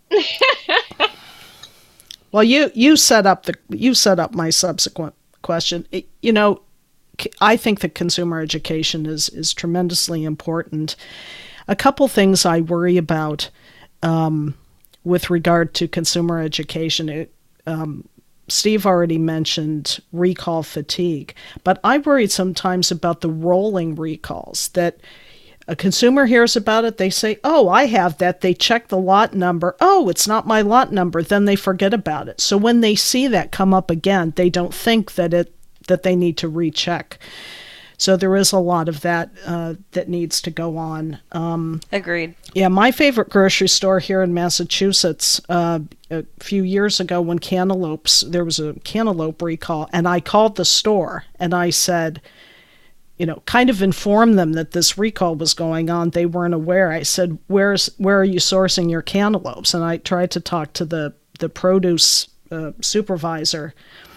Well, you you set up the you set up my subsequent question. It, you know, I think that consumer education is is tremendously important. A couple things I worry about um, with regard to consumer education. It, um, Steve already mentioned recall fatigue, but I worried sometimes about the rolling recalls, that a consumer hears about it, they say, oh, I have that. They check the lot number. Oh, it's not my lot number. Then they forget about it. So when they see that come up again, they don't think that it that they need to recheck. So there is a lot of that uh, that needs to go on. Um, Agreed. Yeah, my favorite grocery store here in Massachusetts, uh, a few years ago when cantaloupes, there was a cantaloupe recall, and I called the store and I said, you know, kind of informed them that this recall was going on. They weren't aware. I said, "Where's where are you sourcing your cantaloupes?" And I tried to talk to the the produce uh, supervisor,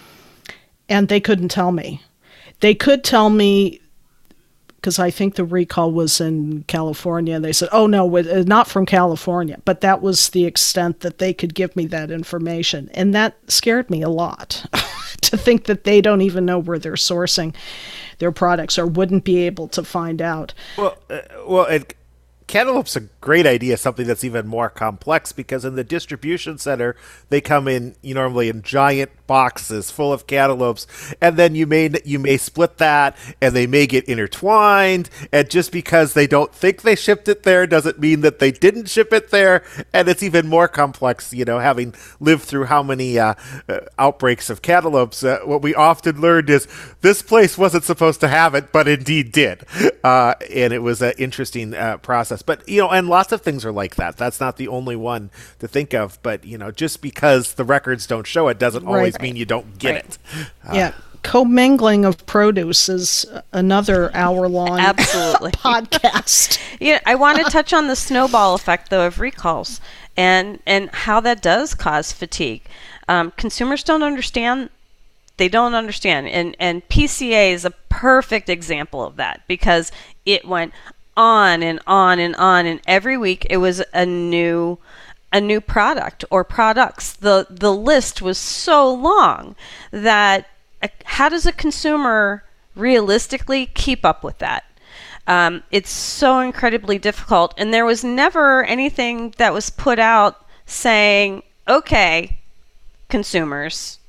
and they couldn't tell me. They could tell me, because I think the recall was in California. They said, oh, no, not from California. But that was the extent that they could give me that information. And that scared me a lot, to think that they don't even know where they're sourcing their products or wouldn't be able to find out. Well, uh, well, it, Cantaloupe's a great idea, something that's even more complex, because in the distribution center, they come in, you know, normally in giant boxes full of cantaloupes, and then you may you may split that, and they may get intertwined, and just because they don't think they shipped it there doesn't mean that they didn't ship it there, and it's even more complex, you know, having lived through how many uh, uh, outbreaks of cantaloupes. Uh, what we often learned is this place wasn't supposed to have it, but indeed did, uh, and it was an interesting uh, process. But, you know, and lots of things are like that. That's not the only one to think of. But, you know, just because the records don't show it doesn't always Right. mean you don't get Right. it. Uh, Yeah. Commingling of produce is another hour-long Absolutely. podcast. Yeah, I want to touch on the snowball effect, though, of recalls and, and how that does cause fatigue. Um, consumers don't understand. They don't understand. And, and P C A is a perfect example of that, because it went on and on and on, and every week it was a new a new product or products. The the list was so long that uh, how does a consumer realistically keep up with that? Um, it's so incredibly difficult, and there was never anything that was put out saying, okay, consumers,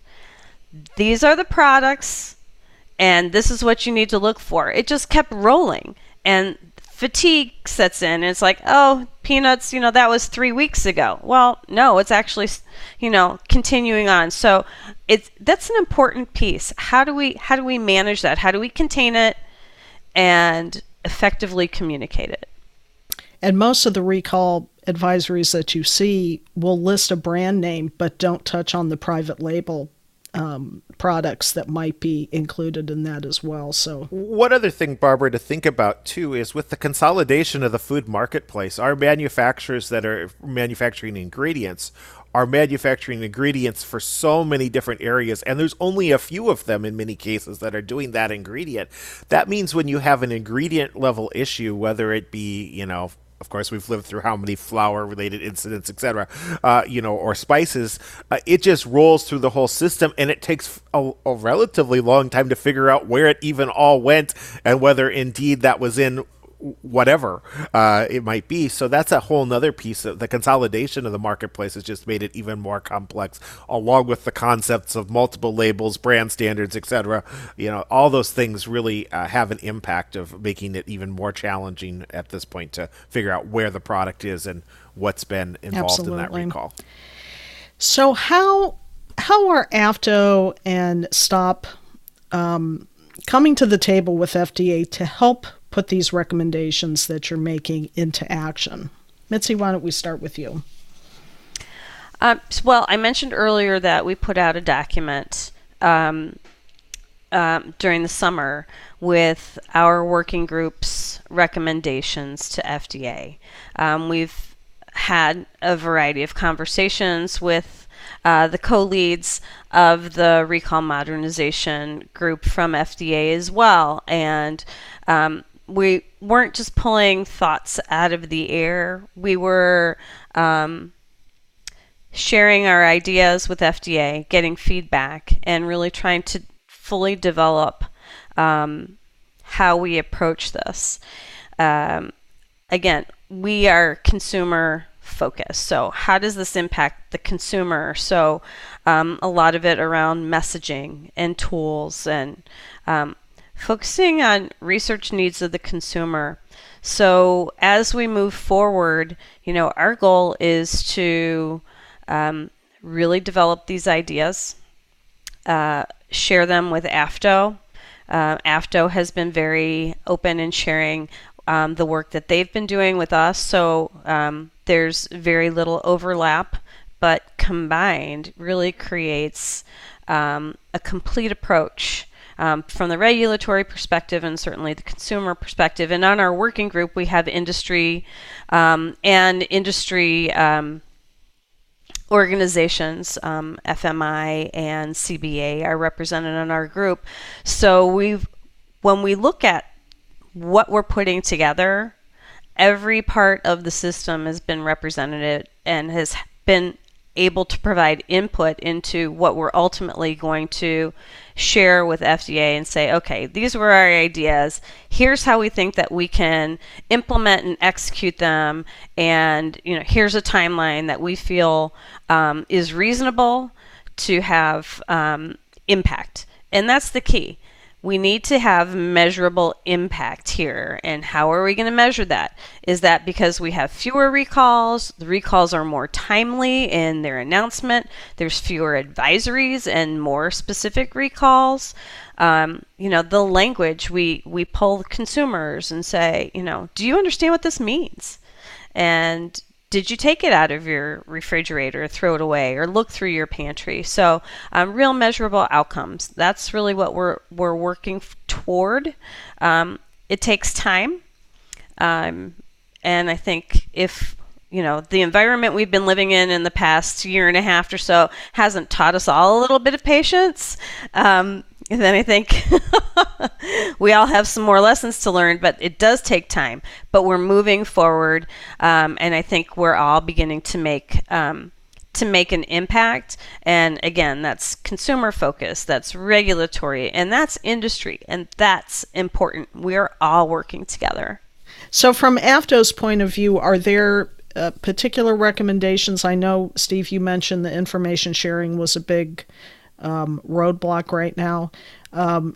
these are the products and this is what you need to look for. It just kept rolling, and fatigue sets in, and it's like, oh, peanuts, you know, that was three weeks ago. Well, no, it's actually, you know, continuing on. So it's that's an important piece. How do we how do we manage that? How do we contain it and effectively communicate it? And most of the recall advisories that you see will list a brand name, but don't touch on the private label um, products that might be included in that as well. So one other thing, Barbara, to think about too is with the consolidation of the food marketplace, our manufacturers that are manufacturing ingredients are manufacturing ingredients for so many different areas, and there's only a few of them in many cases that are doing that ingredient. That means when you have an ingredient level issue, whether it be, you know, of course, we've lived through how many flour-related incidents, et cetera, uh, you know, or spices. Uh, it just rolls through the whole system, and it takes a, a relatively long time to figure out where it even all went and whether indeed that was in whatever uh, it might be. So that's a whole nother piece of the consolidation of the marketplace has just made it even more complex, along with the concepts of multiple labels, brand standards, et cetera. You know, all those things really uh, have an impact of making it even more challenging at this point to figure out where the product is and what's been involved Absolutely. in that recall. So how how are AFTO and STOP um, coming to the table with F D A to help put these recommendations that you're making into action? Mitzi, why don't we start with you? Um, well, I mentioned earlier that we put out a document um, um, during the summer with our working group's recommendations to F D A. Um, we've had a variety of conversations with uh, the co-leads of the recall modernization group from F D A as well, and um, we weren't just pulling thoughts out of the air. We were um, sharing our ideas with F D A, getting feedback, and really trying to fully develop um, how we approach this. Um, again, we are consumer focused. So how does this impact the consumer? So um, a lot of it around messaging and tools and um, focusing on research needs of the consumer. So as we move forward, you know, our goal is to um, really develop these ideas, uh, share them with AFTO. Uh, AFTO has been very open in sharing um, the work that they've been doing with us. So um, there's very little overlap, but combined really creates um, a complete approach um, from the regulatory perspective and certainly the consumer perspective. And on our working group, we have industry um, and industry um, organizations, um, F M I and C B A are represented in our group. So we've, when we look at what we're putting together, every part of the system has been represented and has been able to provide input into what we're ultimately going to share with F D A and say, okay, these were our ideas. Here's how we think that we can implement and execute them. And, you know, here's a timeline that we feel um, is reasonable to have um, impact. And that's the key. We need to have measurable impact here. And how are we going to measure that? Is that because we have fewer recalls? The recalls are more timely in their announcement. There's fewer advisories and more specific recalls. Um, you know, the language, we, we poll consumers and say, you know, do you understand what this means? And did you take it out of your refrigerator, throw it away, or look through your pantry? So um, real measurable outcomes. That's really what we're, we're working toward. Um, it takes time. Um, and I think if, you know, the environment we've been living in in the past year and a half or so hasn't taught us all a little bit of patience, um, and then I think we all have some more lessons to learn, but it does take time. But we're moving forward, um, and I think we're all beginning to make um, to make an impact. And again, that's consumer focused, that's regulatory, and that's industry, and that's important. We're all working together. So from AFTO's point of view, are there uh, particular recommendations? I know, Steve, you mentioned the information sharing was a big Um, roadblock right now. Um,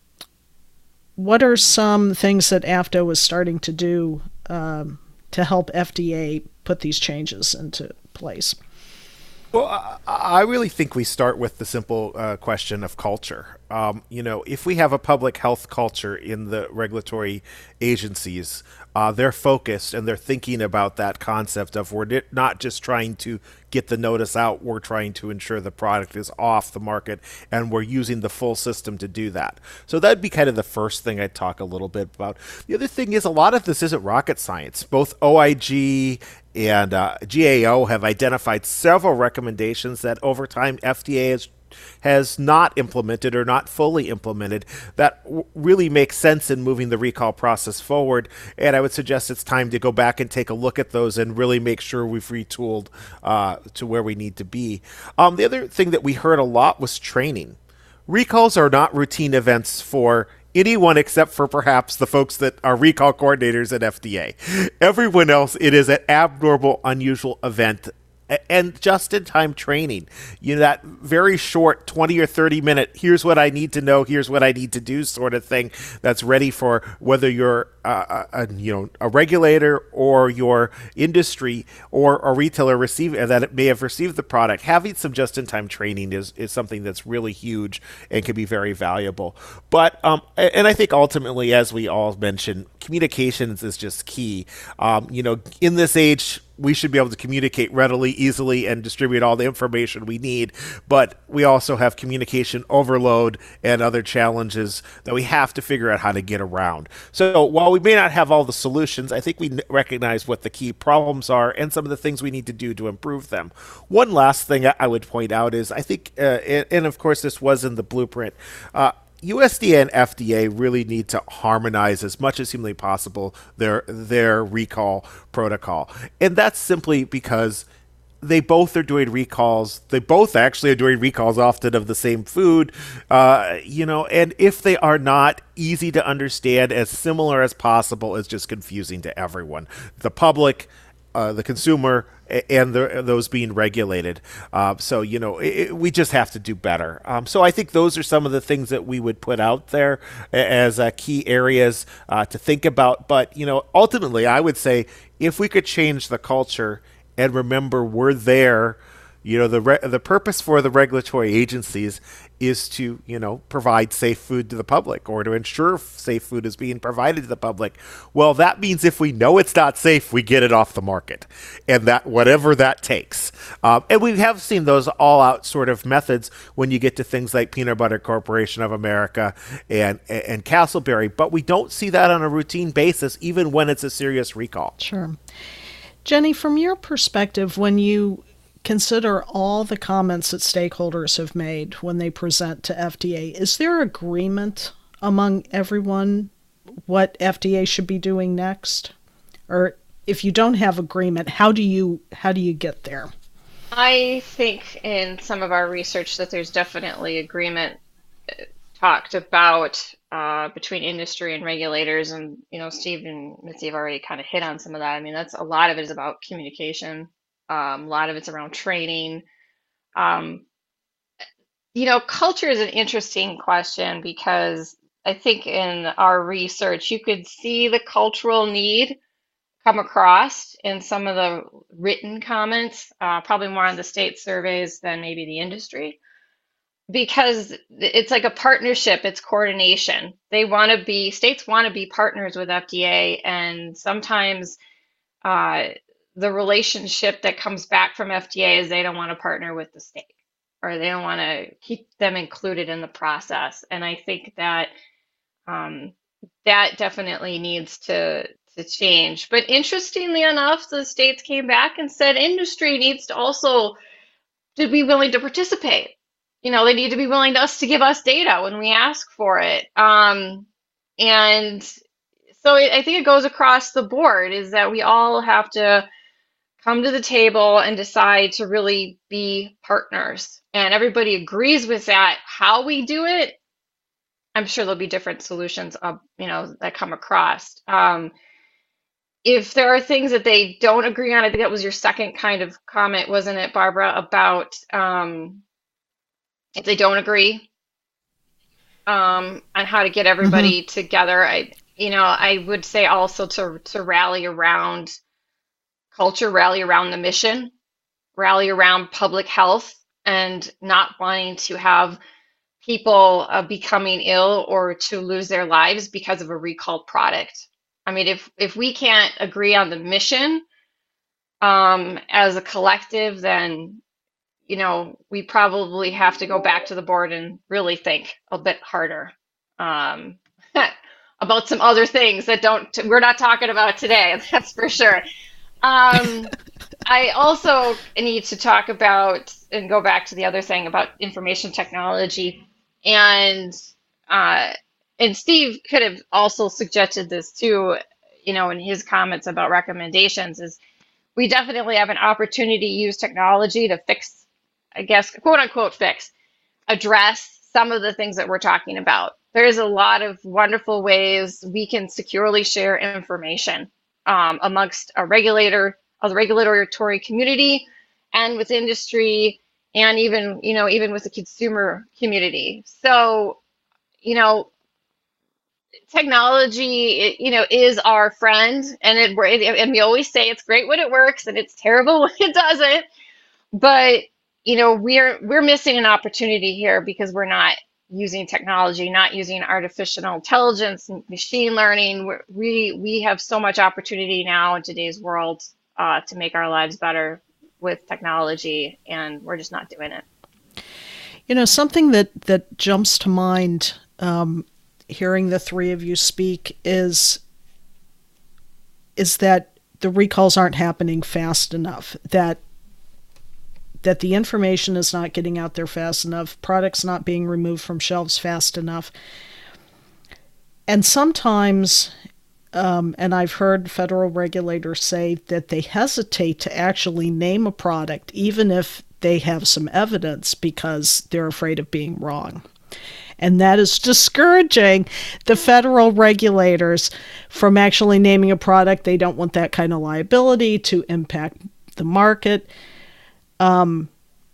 what are some things that AFTO is starting to do um, to help F D A put these changes into place? Well, I, I really think we start with the simple uh, question of culture. Um, you know, if we have a public health culture in the regulatory agencies, uh, they're focused and they're thinking about that concept of we're not just trying to get the notice out, we're trying to ensure the product is off the market, and we're using the full system to do that. So that'd be kind of the first thing I'd talk a little bit about. The other thing is a lot of this isn't rocket science. Both O I G and uh, G A O have identified several recommendations that over time F D A has has not implemented or not fully implemented that w- really makes sense in moving the recall process forward. And I would suggest it's time to go back and take a look at those and really make sure we've retooled uh, to where we need to be. Um, the other thing that we heard a lot was training. Recalls are not routine events for anyone except for perhaps the folks that are recall coordinators at F D A. Everyone else, it is an abnormal, unusual event. And just-in-time training, you know, that very short twenty or thirty minute, here's what I need to know, here's what I need to do sort of thing that's ready for whether you're a, a you know a regulator or your industry or a retailer receive that it may have received the product, having some just-in-time training is is something that's really huge and can be very valuable. But um, and I think ultimately, as we all mentioned, communications is just key. Um, you know, in this age, we should be able to communicate readily, easily, and distribute all the information we need. But we also have communication overload and other challenges that we have to figure out how to get around. So while we may not have all the solutions, I think we recognize what the key problems are and some of the things we need to do to improve them. One last thing I would point out is I think, uh, and, and of course this was in the blueprint, uh, U S D A and F D A really need to harmonize as much as humanly possible their their recall protocol. And that's simply because they both are doing recalls. They both actually are doing recalls often of the same food, uh, you know, and if they are not easy to understand, as similar as possible, it's just confusing to everyone. The public, uh, the consumer, and the, those being regulated. Uh, so, you know, it, we just have to do better. Um, so I think those are some of the things that we would put out there as uh, key areas uh, to think about. But, you know, ultimately, I would say if we could change the culture and remember we're there, you know, the re- the purpose for the regulatory agencies is to, you know, provide safe food to the public or to ensure safe food is being provided to the public. Well, that means if we know it's not safe, we get it off the market, and that whatever that takes. Um, and we have seen those all out sort of methods when you get to things like Peanut Butter Corporation of America and, and Castleberry, but we don't see that on a routine basis, even when it's a serious recall. Sure. Jenny, from your perspective, when you consider all the comments that stakeholders have made when they present to F D A, is there agreement among everyone what F D A should be doing next? Or if you don't have agreement, how do you how do you get there? I think in some of our research that there's definitely agreement uh, talked about uh, between industry and regulators, and you know, Steve and Mitzi have already kind of hit on some of that. I mean, that's a lot of it is about communication. Um, a lot of it's around training. Um, you know, culture is an interesting question because I think in our research, you could see the cultural need come across in some of the written comments, uh, probably more on the state surveys than maybe the industry, because it's like a partnership, it's coordination. They want to be, states want to be partners with F D A, and sometimes uh, the relationship that comes back from F D A is they don't want to partner with the state, or they don't want to keep them included in the process. And I think that um, that definitely needs to to change. But interestingly enough, the states came back and said industry needs to also to be willing to participate. You know, they need to be willing to us to give us data when we ask for it. Um, and so I think it goes across the board, is that we all have to come to the table and decide to really be partners. And everybody agrees with that. How we do it, I'm sure there'll be different solutions, uh, you know, that come across. Um, if there are things that they don't agree on, I think that was your second kind of comment, wasn't it, Barbara, about um, if they don't agree um, on how to get everybody mm-hmm. together. I, you know, I would say also to to rally around culture, rally around the mission, rally around public health, and not wanting to have people uh, becoming ill or to lose their lives because of a recalled product. I mean, if if we can't agree on the mission um, as a collective, then, you know, we probably have to go back to the board and really think a bit harder um, about some other things that don't we're not talking about today. That's for sure. Um, I also need to talk about and go back to the other thing about information technology, and uh, and Steve could have also suggested this too, you know, in his comments about recommendations, is we definitely have an opportunity to use technology to fix, I guess, quote unquote, fix, address some of the things that we're talking about. There is a lot of wonderful ways we can securely share information um, amongst a regulator, a regulatory community, and with industry, and even, you know, even with the consumer community. So, you know, technology, it, you know, is our friend, and it and we always say it's great when it works and it's terrible when it doesn't. But you know, we're we're missing an opportunity here because we're not using technology, not using artificial intelligence and machine learning. We're, we we have so much opportunity now in today's world uh, to make our lives better with technology, and we're just not doing it. You know, something that that jumps to mind, um, hearing the three of you speak, is is that the recalls aren't happening fast enough. That that the information is not getting out there fast enough, products not being removed from shelves fast enough. And sometimes, um, and I've heard federal regulators say that they hesitate to actually name a product, even if they have some evidence, because they're afraid of being wrong. And that is discouraging the federal regulators from actually naming a product. They don't want that kind of liability to impact the market. Um,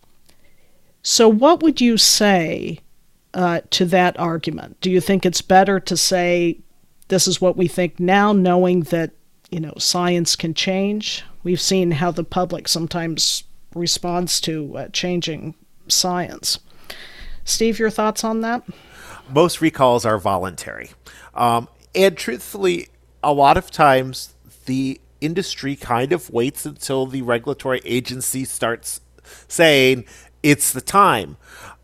so what would you say uh, to that argument? Do you think it's better to say this is what we think now, knowing that, you know, science can change? We've seen how the public sometimes responds to uh, changing science. Steve, your thoughts on that? Most recalls are voluntary. Um, and truthfully, a lot of times the industry kind of waits until the regulatory agency starts saying it's the time.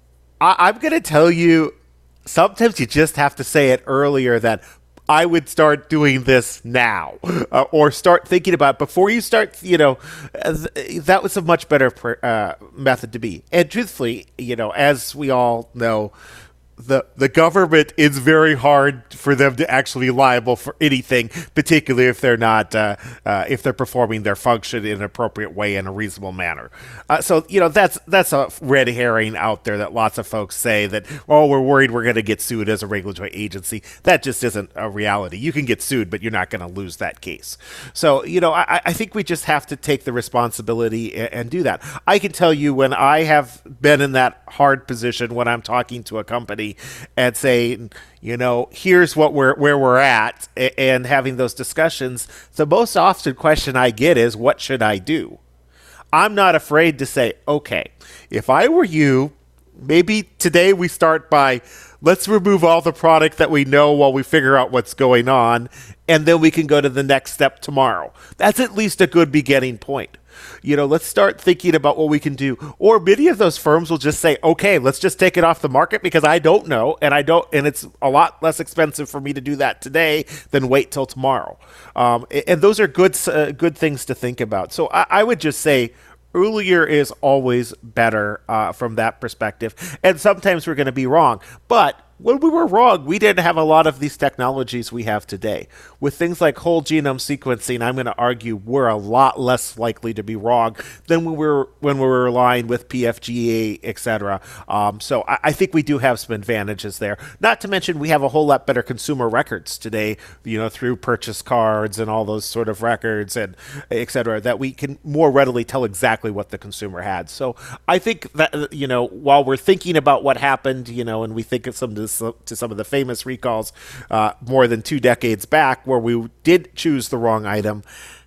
I- I'm going to tell you, sometimes you just have to say it earlier that I would start doing this now, uh, or start thinking about it before you start, you know, uh, th- that was a much better pr- uh, method to be. And truthfully, you know, as we all know, the the government is very hard for them to actually be liable for anything, particularly if they're not uh, uh, if they're performing their function in an appropriate way in a reasonable manner. Uh, so you know that's that's a red herring out there that lots of folks say that, oh, we're worried we're going to get sued as a regulatory agency. That just isn't a reality. You can get sued, but you're not going to lose that case. So you know I, I think we just have to take the responsibility and, and do that. I can tell you when I have been in that hard position when I'm talking to a company and saying, you know, here's what we're where we're at, and having those discussions, the most often question I get is, what should I do? I'm not afraid to say, okay, if I were you, maybe today we start by, let's remove all the product that we know while we figure out what's going on, and then we can go to the next step tomorrow. That's at least a good beginning point. You know, let's start thinking about what we can do. Or many of those firms will just say, okay, let's just take it off the market because I don't know, and I don't, and it's a lot less expensive for me to do that today than wait till tomorrow. Um, and those are good, uh, good things to think about. So I, I would just say earlier is always better uh, from that perspective. And sometimes we're going to be wrong, but when we were wrong, we didn't have a lot of these technologies we have today. With things like whole genome sequencing, I'm going to argue we're a lot less likely to be wrong than when we were when we were relying with P F G A, et cetera. Um, so I, I think we do have some advantages there. Not to mention we have a whole lot better consumer records today, you know, through purchase cards and all those sort of records and et cetera, that we can more readily tell exactly what the consumer had. So I think that, you know, while we're thinking about what happened, you know, and we think of some of this to some of the famous recalls uh, more than two decades back where we did choose the wrong item,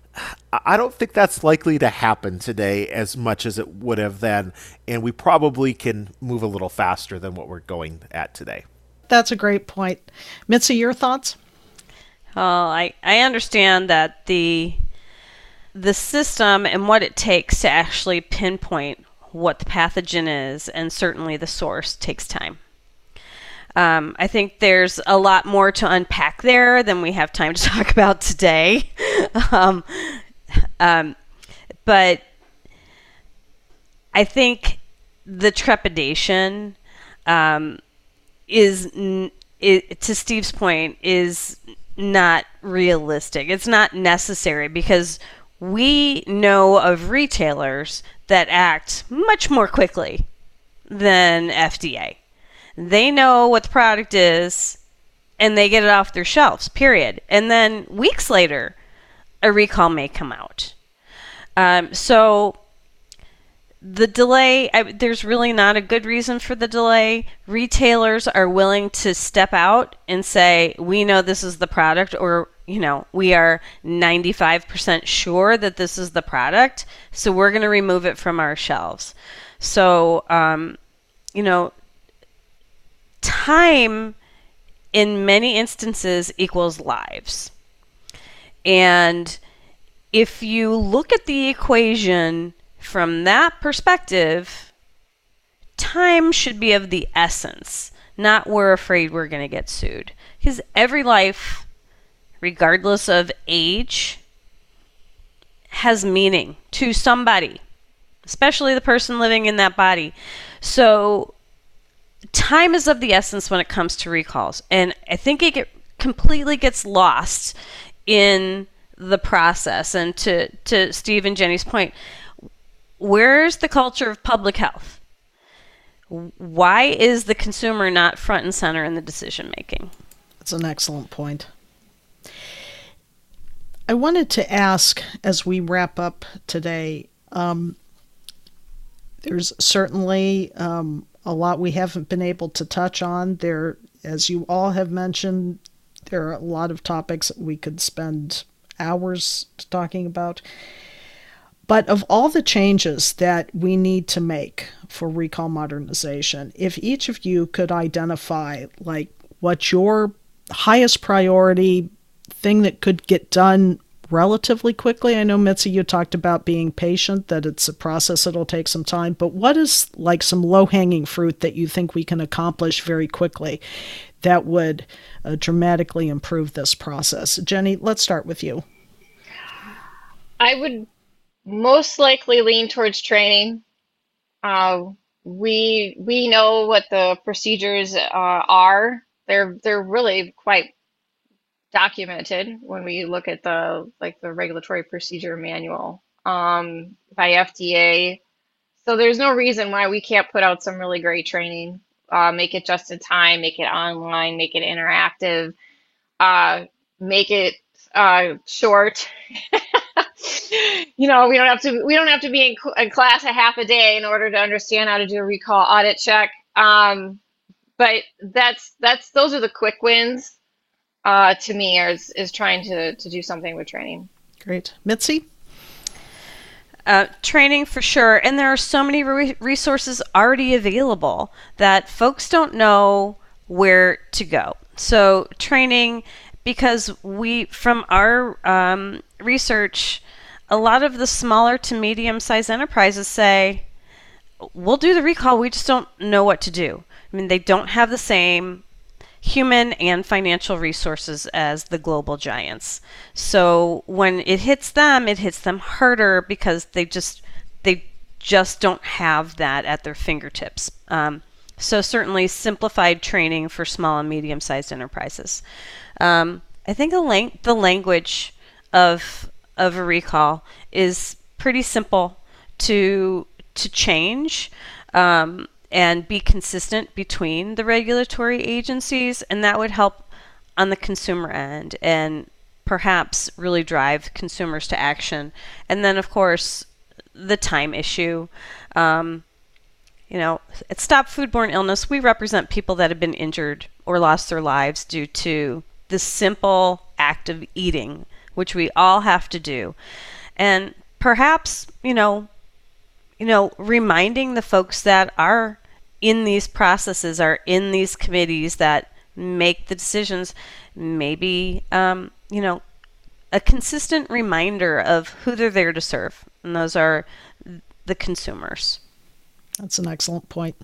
I don't think that's likely to happen today as much as it would have then, and we probably can move a little faster than what we're going at today. That's a great point. Mitzi, your thoughts? Well, I, I understand that the the system and what it takes to actually pinpoint what the pathogen is, and certainly the source, takes time. Um, I think there's a lot more to unpack there than we have time to talk about today. um, um, but I think the trepidation um, is, n- it, to Steve's point, is not realistic. It's not necessary because we know of retailers that act much more quickly than F D A. They know what the product is, and they get it off their shelves, period. And then weeks later, a recall may come out. Um, so the delay, I, there's really not a good reason for the delay. Retailers are willing to step out and say, we know this is the product, or, you know, we are ninety-five percent sure that this is the product, so we're going to remove it from our shelves. So, um, you know, time in many instances equals lives. And if you look at the equation from that perspective, time should be of the essence, not we're afraid we're going to get sued. Because every life, regardless of age, has meaning to somebody, especially the person living in that body. So time is of the essence when it comes to recalls. And I think it get, completely gets lost in the process. And to, to Steve and Jenny's point, where's the culture of public health? Why is the consumer not front and center in the decision making? That's an excellent point. I wanted to ask, as we wrap up today, um, there's certainly um, a lot we haven't been able to touch on. There, as you all have mentioned, there are a lot of topics that we could spend hours talking about. But of all the changes that we need to make for recall modernization, if each of you could identify like what your highest priority thing that could get done relatively quickly. I know, Mitzi, you talked about being patient, that it's a process that'll take some time, but what is like some low-hanging fruit that you think we can accomplish very quickly that would uh, dramatically improve this process? Jenny, let's start with you. I would most likely lean towards training. Uh, we we know what the procedures uh, are. They're they're really quite documented when we look at the like the regulatory procedure manual um, by F D A. So there's no reason why we can't put out some really great training. Uh, make it just in time, make it online, make it interactive, uh, make it uh, short. You know, we don't have to we don't have to be in, cl- in class a half a day in order to understand how to do a recall audit check. Um, but that's that's those are the quick wins. Uh, to me, is is trying to, to do something with training. Great. Mitzi? Uh, training for sure. And there are so many re- resources already available that folks don't know where to go. So training, because we, from our um, research, a lot of the smaller to medium-sized enterprises say, we'll do the recall, we just don't know what to do. I mean, they don't have the same human and financial resources as the global giants. So when it hits them, it hits them harder because they just they just don't have that at their fingertips. Um, so certainly simplified training for small and medium-sized enterprises. Um, I think the, lang- the language of of a recall is pretty simple to to change. Um, and be consistent between the regulatory agencies, and that would help on the consumer end and perhaps really drive consumers to action. And then, of course, the time issue. Um, you know, at Stop Foodborne Illness, we represent people that have been injured or lost their lives due to the simple act of eating, which we all have to do. And perhaps, you know, you know, reminding the folks that are in these processes, are in these committees that make the decisions, maybe, um, you know, a consistent reminder of who they're there to serve. And those are the consumers. That's an excellent point.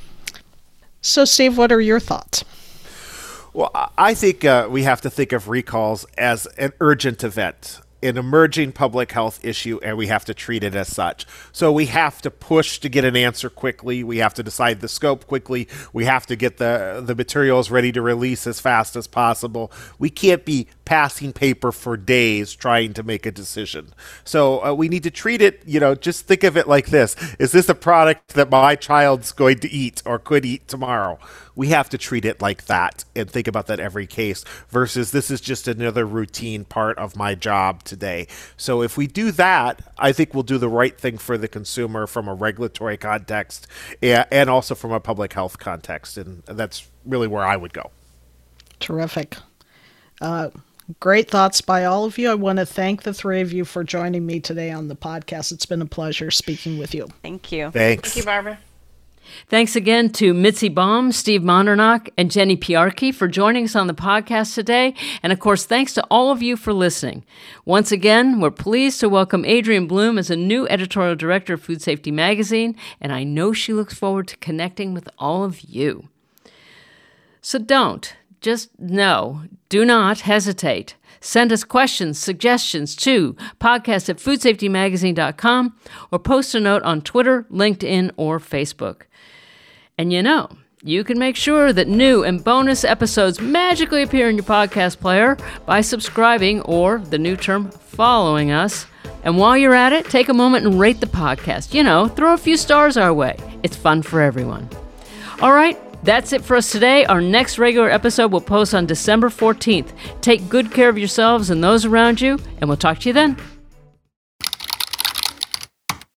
So, Steve, what are your thoughts? Well, I think uh, we have to think of recalls as an urgent event, an emerging public health issue, and we have to treat it as such. So we have to push to get an answer quickly. We have to decide the scope quickly. We have to get the, the materials ready to release as fast as possible. We can't be passing paper for days trying to make a decision. So uh, we need to treat it, you know, just think of it like this. Is this a product that my child's going to eat or could eat tomorrow? We have to treat it like that and think about that every case versus this is just another routine part of my job today. So if we do that, I think we'll do the right thing for the consumer from a regulatory context and also from a public health context. And that's really where I would go. Terrific. Uh, great thoughts by all of you. I want to thank the three of you for joining me today on the podcast. It's been a pleasure speaking with you. Thank you. Thanks. Thank you, Barbara. Thanks again to Mitzi Baum, Steve Mondernach, and Jenny Piarki for joining us on the podcast today. And of course, thanks to all of you for listening. Once again, we're pleased to welcome Adrienne Bloom as a new editorial director of Food Safety Magazine, and I know she looks forward to connecting with all of you. So don't, just no, do not hesitate. Send us questions, suggestions to podcast at food safety magazine dot com or post a note on Twitter, LinkedIn, or Facebook. And you know, you can make sure that new and bonus episodes magically appear in your podcast player by subscribing or, the new term, following us. And while you're at it, take a moment and rate the podcast. You know, throw a few stars our way. It's fun for everyone. All right. That's it for us today. Our next regular episode will post on December fourteenth. Take good care of yourselves and those around you, and we'll talk to you then.